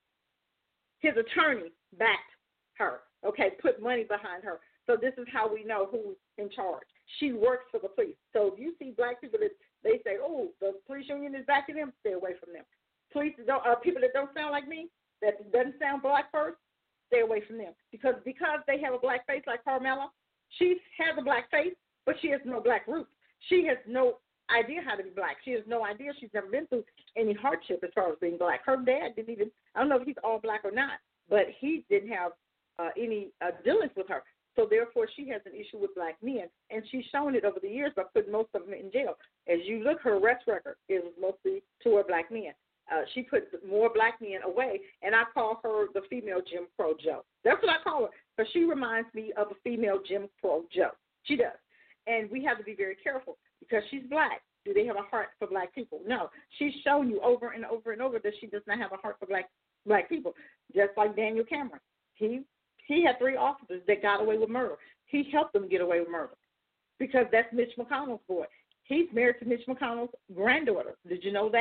S3: his attorney backed her. Okay, put money behind her. So this is how we know who's in charge. She works for the police. So if you see black people that they say, oh, the police union is backing them, stay away from them. Police don't, uh, people that don't sound like me, that doesn't sound black first, stay away from them. Because because they have a black face like Carmella, she has a black face, but she has no black roots. She has no idea how to be black. She has no idea. She's never been through any hardship as far as being black. Her dad didn't even, I don't know if he's all black or not, but he didn't have uh, any uh, dealings with her. So, therefore, she has an issue with black men, and she's shown it over the years by putting most of them in jail. As you look, her arrest record is mostly toward black men. Uh, she puts more black men away, and I call her the female Jim Crow Joe. That's what I call her, because she reminds me of a female Jim Crow Joe. She does. And we have to be very careful because she's black. Do they have a heart for black people? No. She's shown you over and over and over that she does not have a heart for black black people, just like Daniel Cameron. He he had three officers that got away with murder. He helped them get away with murder because that's Mitch McConnell's boy. He's married to Mitch McConnell's granddaughter. Did you know that?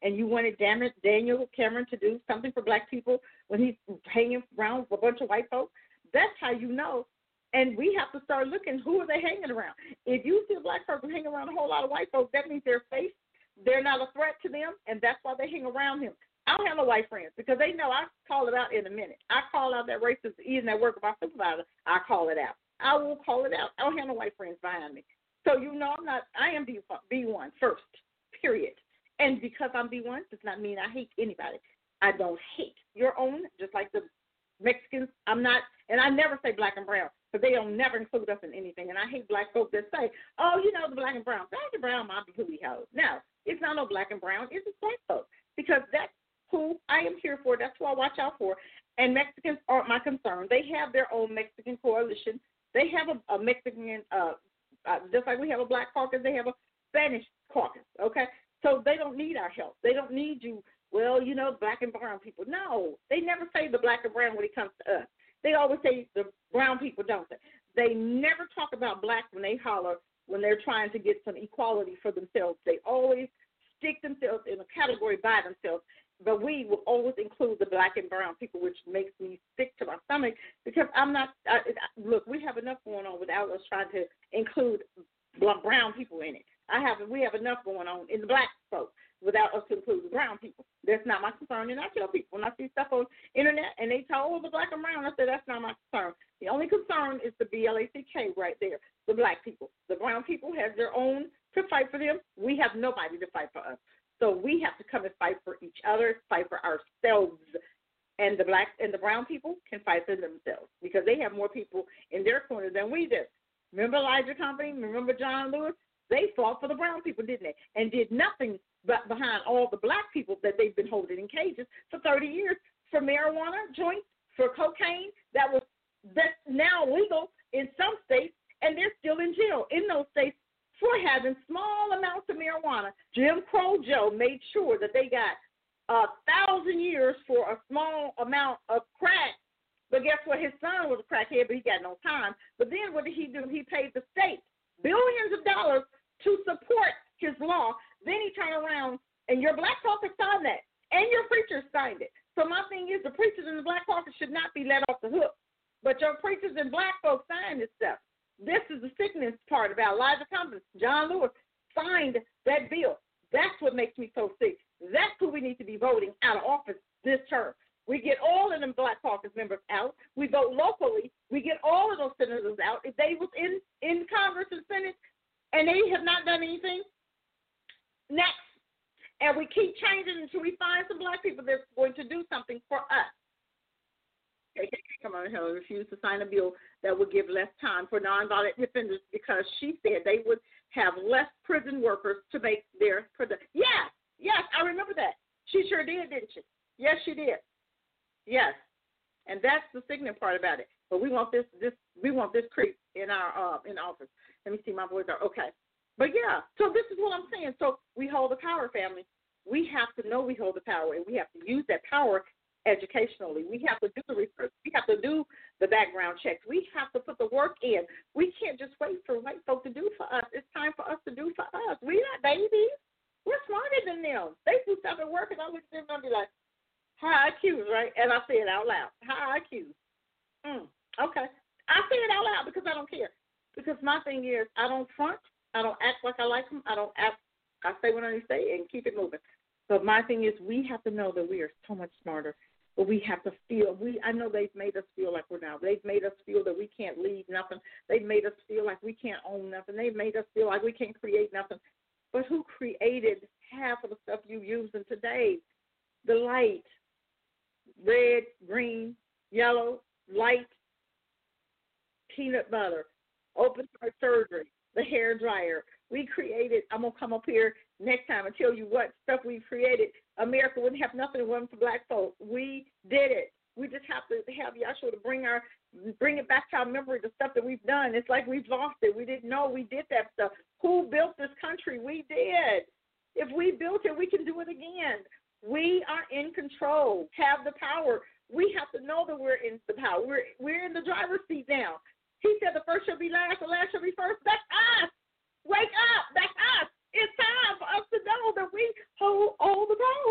S3: and you wanted damn it, Daniel Cameron to do something for black people when he's hanging around with a bunch of white folks, that's how you know. And we have to start looking, who are they hanging around? If you see a black person hanging around a whole lot of white folks, that means they're safe. They're not a threat to them, and that's why they hang around him. I don't have no white friends because they know I call it out in a minute. I call out that racist even at work with my supervisor. I call it out. I will call it out. I don't have no white friends behind me. So you know I'm not. I am B one first, period. And because I'm B one does not mean I hate anybody. I don't hate your own, just like the Mexicans. I'm not, and I never say black and brown, but they don't never include us in anything. And I hate black folks that say, oh, you know, the black and brown. Black and brown might be who we have. No, it's not no black and brown. It's just black folks because that's who I am here for. That's who I watch out for. And Mexicans aren't my concern. They have their own Mexican coalition. They have a, a Mexican, uh, uh, just like we have a black caucus, they have a Spanish caucus, okay? So they don't need our help. They don't need you, well, you know, black and brown people. No, they never say the black and brown when it comes to us. They always say the brown people, don't they? They never talk about black when they holler, when they're trying to get some equality for themselves. They always stick themselves in a category by themselves. But we will always include the black and brown people, which makes me sick to my stomach because I'm not, I, look, we have enough going on without us trying to include brown people in it. I have, we have enough going on in the black folks without us to include the brown people. That's not my concern. And I tell people when I see stuff on the internet and they tell, oh, the black and brown, I say that's not my concern. The only concern is the B L A C K right there, the black people. The brown people have their own to fight for them. We have nobody to fight for us. So we have to come and fight for each other, fight for ourselves. And the black and the brown people can fight for themselves because they have more people in their corner than we do. Remember Elijah Company? Remember John Lewis? They fought for the brown people, didn't they? And did nothing but behind all the black people that they've been holding in cages for thirty years for marijuana joints, for cocaine that was that's now legal in some states, and they're still in jail in those states for having small amounts of marijuana. Jim Crow Joe made sure that they got a thousand years for a small amount of crack. But guess what? His son was a crackhead, but he got no time. But then what did he do? He paid the state billions of dollars to support his law. Then he turned around, and your black caucus signed that, and your preachers signed it. So my thing is the preachers in the black caucus should not be let off the hook. But your preachers and black folks signed this stuff. This is the sickness part about Elijah Compton. John Lewis signed that bill. That's what makes me so sick. That's who we need to be voting out of office this term. We get all of them black caucus members out. We vote locally. We get all of those senators out. If they was in, in Congress and Senate and they have not done anything, next. And we keep changing until we find some black people that's going to do something for us. K K K come on here and refused to sign a bill that would give less time for nonviolent offenders because she said they would have less prison workers to make their production. Yes, yes, I remember that. She sure did, didn't she? Yes, she did. Yes, and that's the sickening part about it. But we want this, this, we want this creep in our uh, in office. Let me see, my boys are okay. But yeah, so this is what I'm saying. So we hold the power, family. We have to know we hold the power, and we have to use that power educationally. We have to do the research. We have to do the background checks. We have to put the work in. We can't just wait for white folk to do for us. It's time for us to do for us. We're not babies. We're smarter than them. They do stuff at work, and I look at them and I'll be like, high I Qs, right? And I say it out loud. High I Qs. Mm, okay. I say it out loud because I don't care. Because my thing is, I don't front. I don't act like I like them. I don't act. I say what I need to say and keep it moving. But my thing is, we have to know that we are so much smarter. But we have to feel, we I know they've made us feel like we're now. They've made us feel that we can't lead nothing. They've made us feel like we can't own nothing. They've made us feel like we can't create nothing. But who created half of the stuff you use in today? The light, red, green, yellow, light, peanut butter, open heart surgery, the hair dryer. We created, I'm going to come up here next time and tell you what stuff we created. America wouldn't have nothing if it wasn't for black folks. We did it. We just have to have Yahshua to bring our, bring it back to our memory, the stuff that we've done. It's like we've lost it. We didn't know we did that stuff. Who built this country? We did. If we built it, we can do it again. We are in control, have the power. We have to know that we're in the power. We're, we're in the driver's seat now. He said the first shall be last, the last shall be first. That's us. Wake up. That's us. It's time for us to know that we hold all the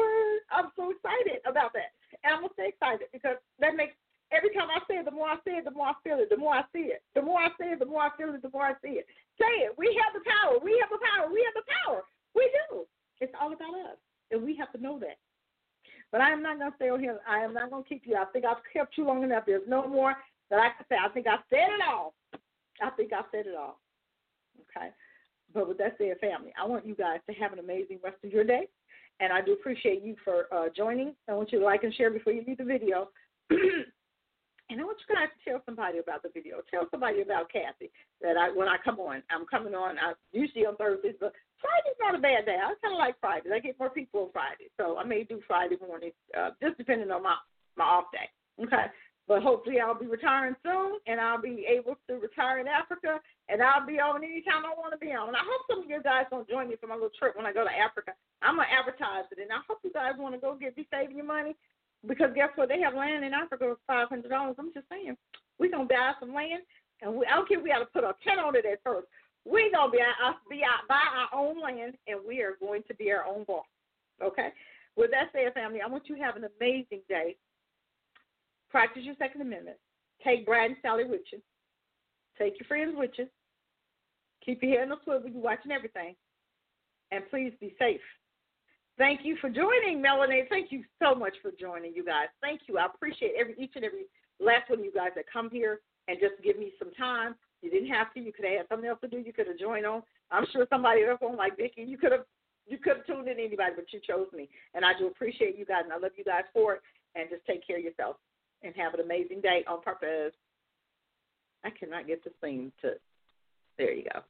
S3: before I see it. Say it. We have the power. We have the power. We have the power. We do. It's all about us, and we have to know that. But I am not going to stay on here. I am not going to keep you. I think I've kept you long enough. There's no more that I can say. I think I said it all. I think I said it all. Okay? But with that said, family, I want you guys to have an amazing rest of your day. And I do appreciate you for uh, joining. I want you to like and share before you leave the video. And I want you guys to tell somebody about the video. Tell somebody about Kathy that I when I come on. I'm coming on I, usually on Thursdays, but Friday's not a bad day. I kind of like Fridays. I get more people on Friday. So I may do Friday morning, uh, just depending on my, my off day. Okay? But hopefully I'll be retiring soon, and I'll be able to retire in Africa, and I'll be on anytime I want to be on. And I hope some of you guys going to join me for my little trip when I go to Africa. I'm going to advertise it, and I hope you guys want to go get be saving your money, because guess what? They have land in Africa for five hundred dollars. I'm just saying. We're going to buy some land, and we, I don't care if we got to put a tent on it at first. We're going to be out, be out, buy our own land, and we are going to be our own boss. Okay? With that said, family, I want you to have an amazing day. Practice your Second Amendment. Take Brad and Sally with you. Take your friends with you. Keep your head on the swivel. You're watching everything. And please be safe. Thank you for joining, Melanie. Thank you so much for joining, you guys. Thank you. I appreciate every each and every last one of you guys that come here and just give me some time. You didn't have to. You could have had something else to do. You could have joined on. I'm sure somebody else on like Vicki. You could have you could have tuned in anybody, but you chose me. And I do appreciate you guys, and I love you guys for it. And just take care of yourself. And have an amazing day on purpose. I cannot get this thing to, there you go.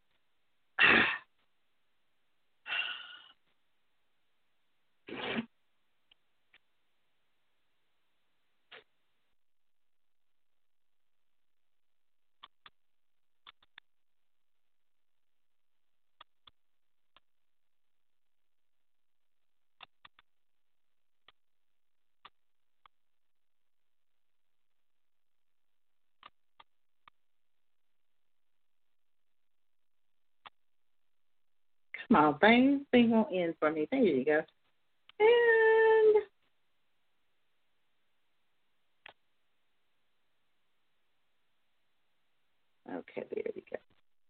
S3: Come on, thing, thing won't end for me. There you go. And okay, there you go.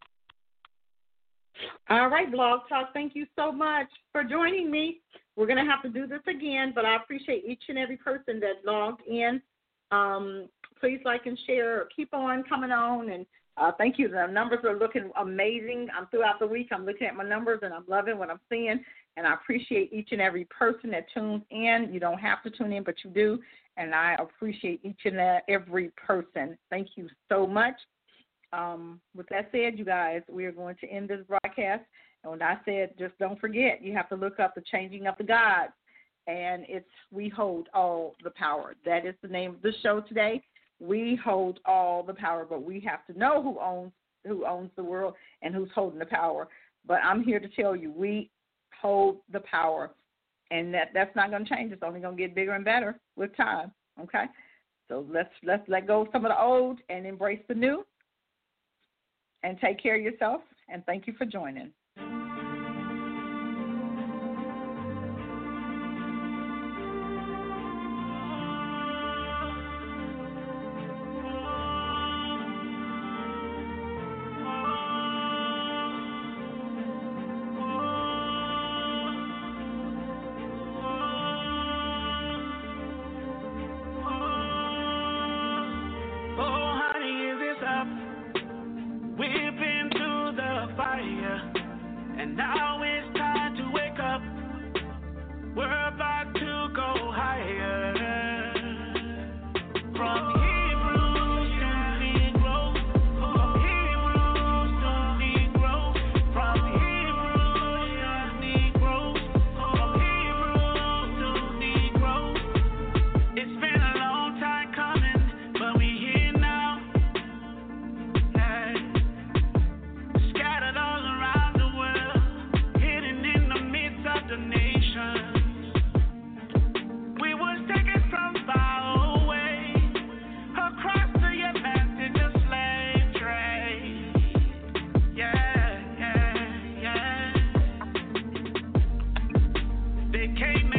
S3: All right, Blog Talk, thank you so much for joining me. We're going to have to do this again, but I appreciate each and every person that logged in. Um, please like and share. Keep on coming on, and Uh, thank you. The numbers are looking amazing. I'm throughout the week. I'm looking at my numbers, and I'm loving what I'm seeing. And I appreciate each and every person that tunes in. You don't have to tune in, but you do. And I appreciate each and every person. Thank you so much. Um, with that said, you guys, we are going to end this broadcast. And when I said, just don't forget, you have to look up the Changing of the Gods. And it's We Hold All the Power. That is the name of the show today. We hold all the power, but we have to know who owns who owns the world and who's holding the power. But I'm here to tell you, we hold the power, and that, that's not going to change. It's only going to get bigger and better with time. Okay, so let's let's let go of some of the old and embrace the new. And take care of yourself. And thank you for joining. They came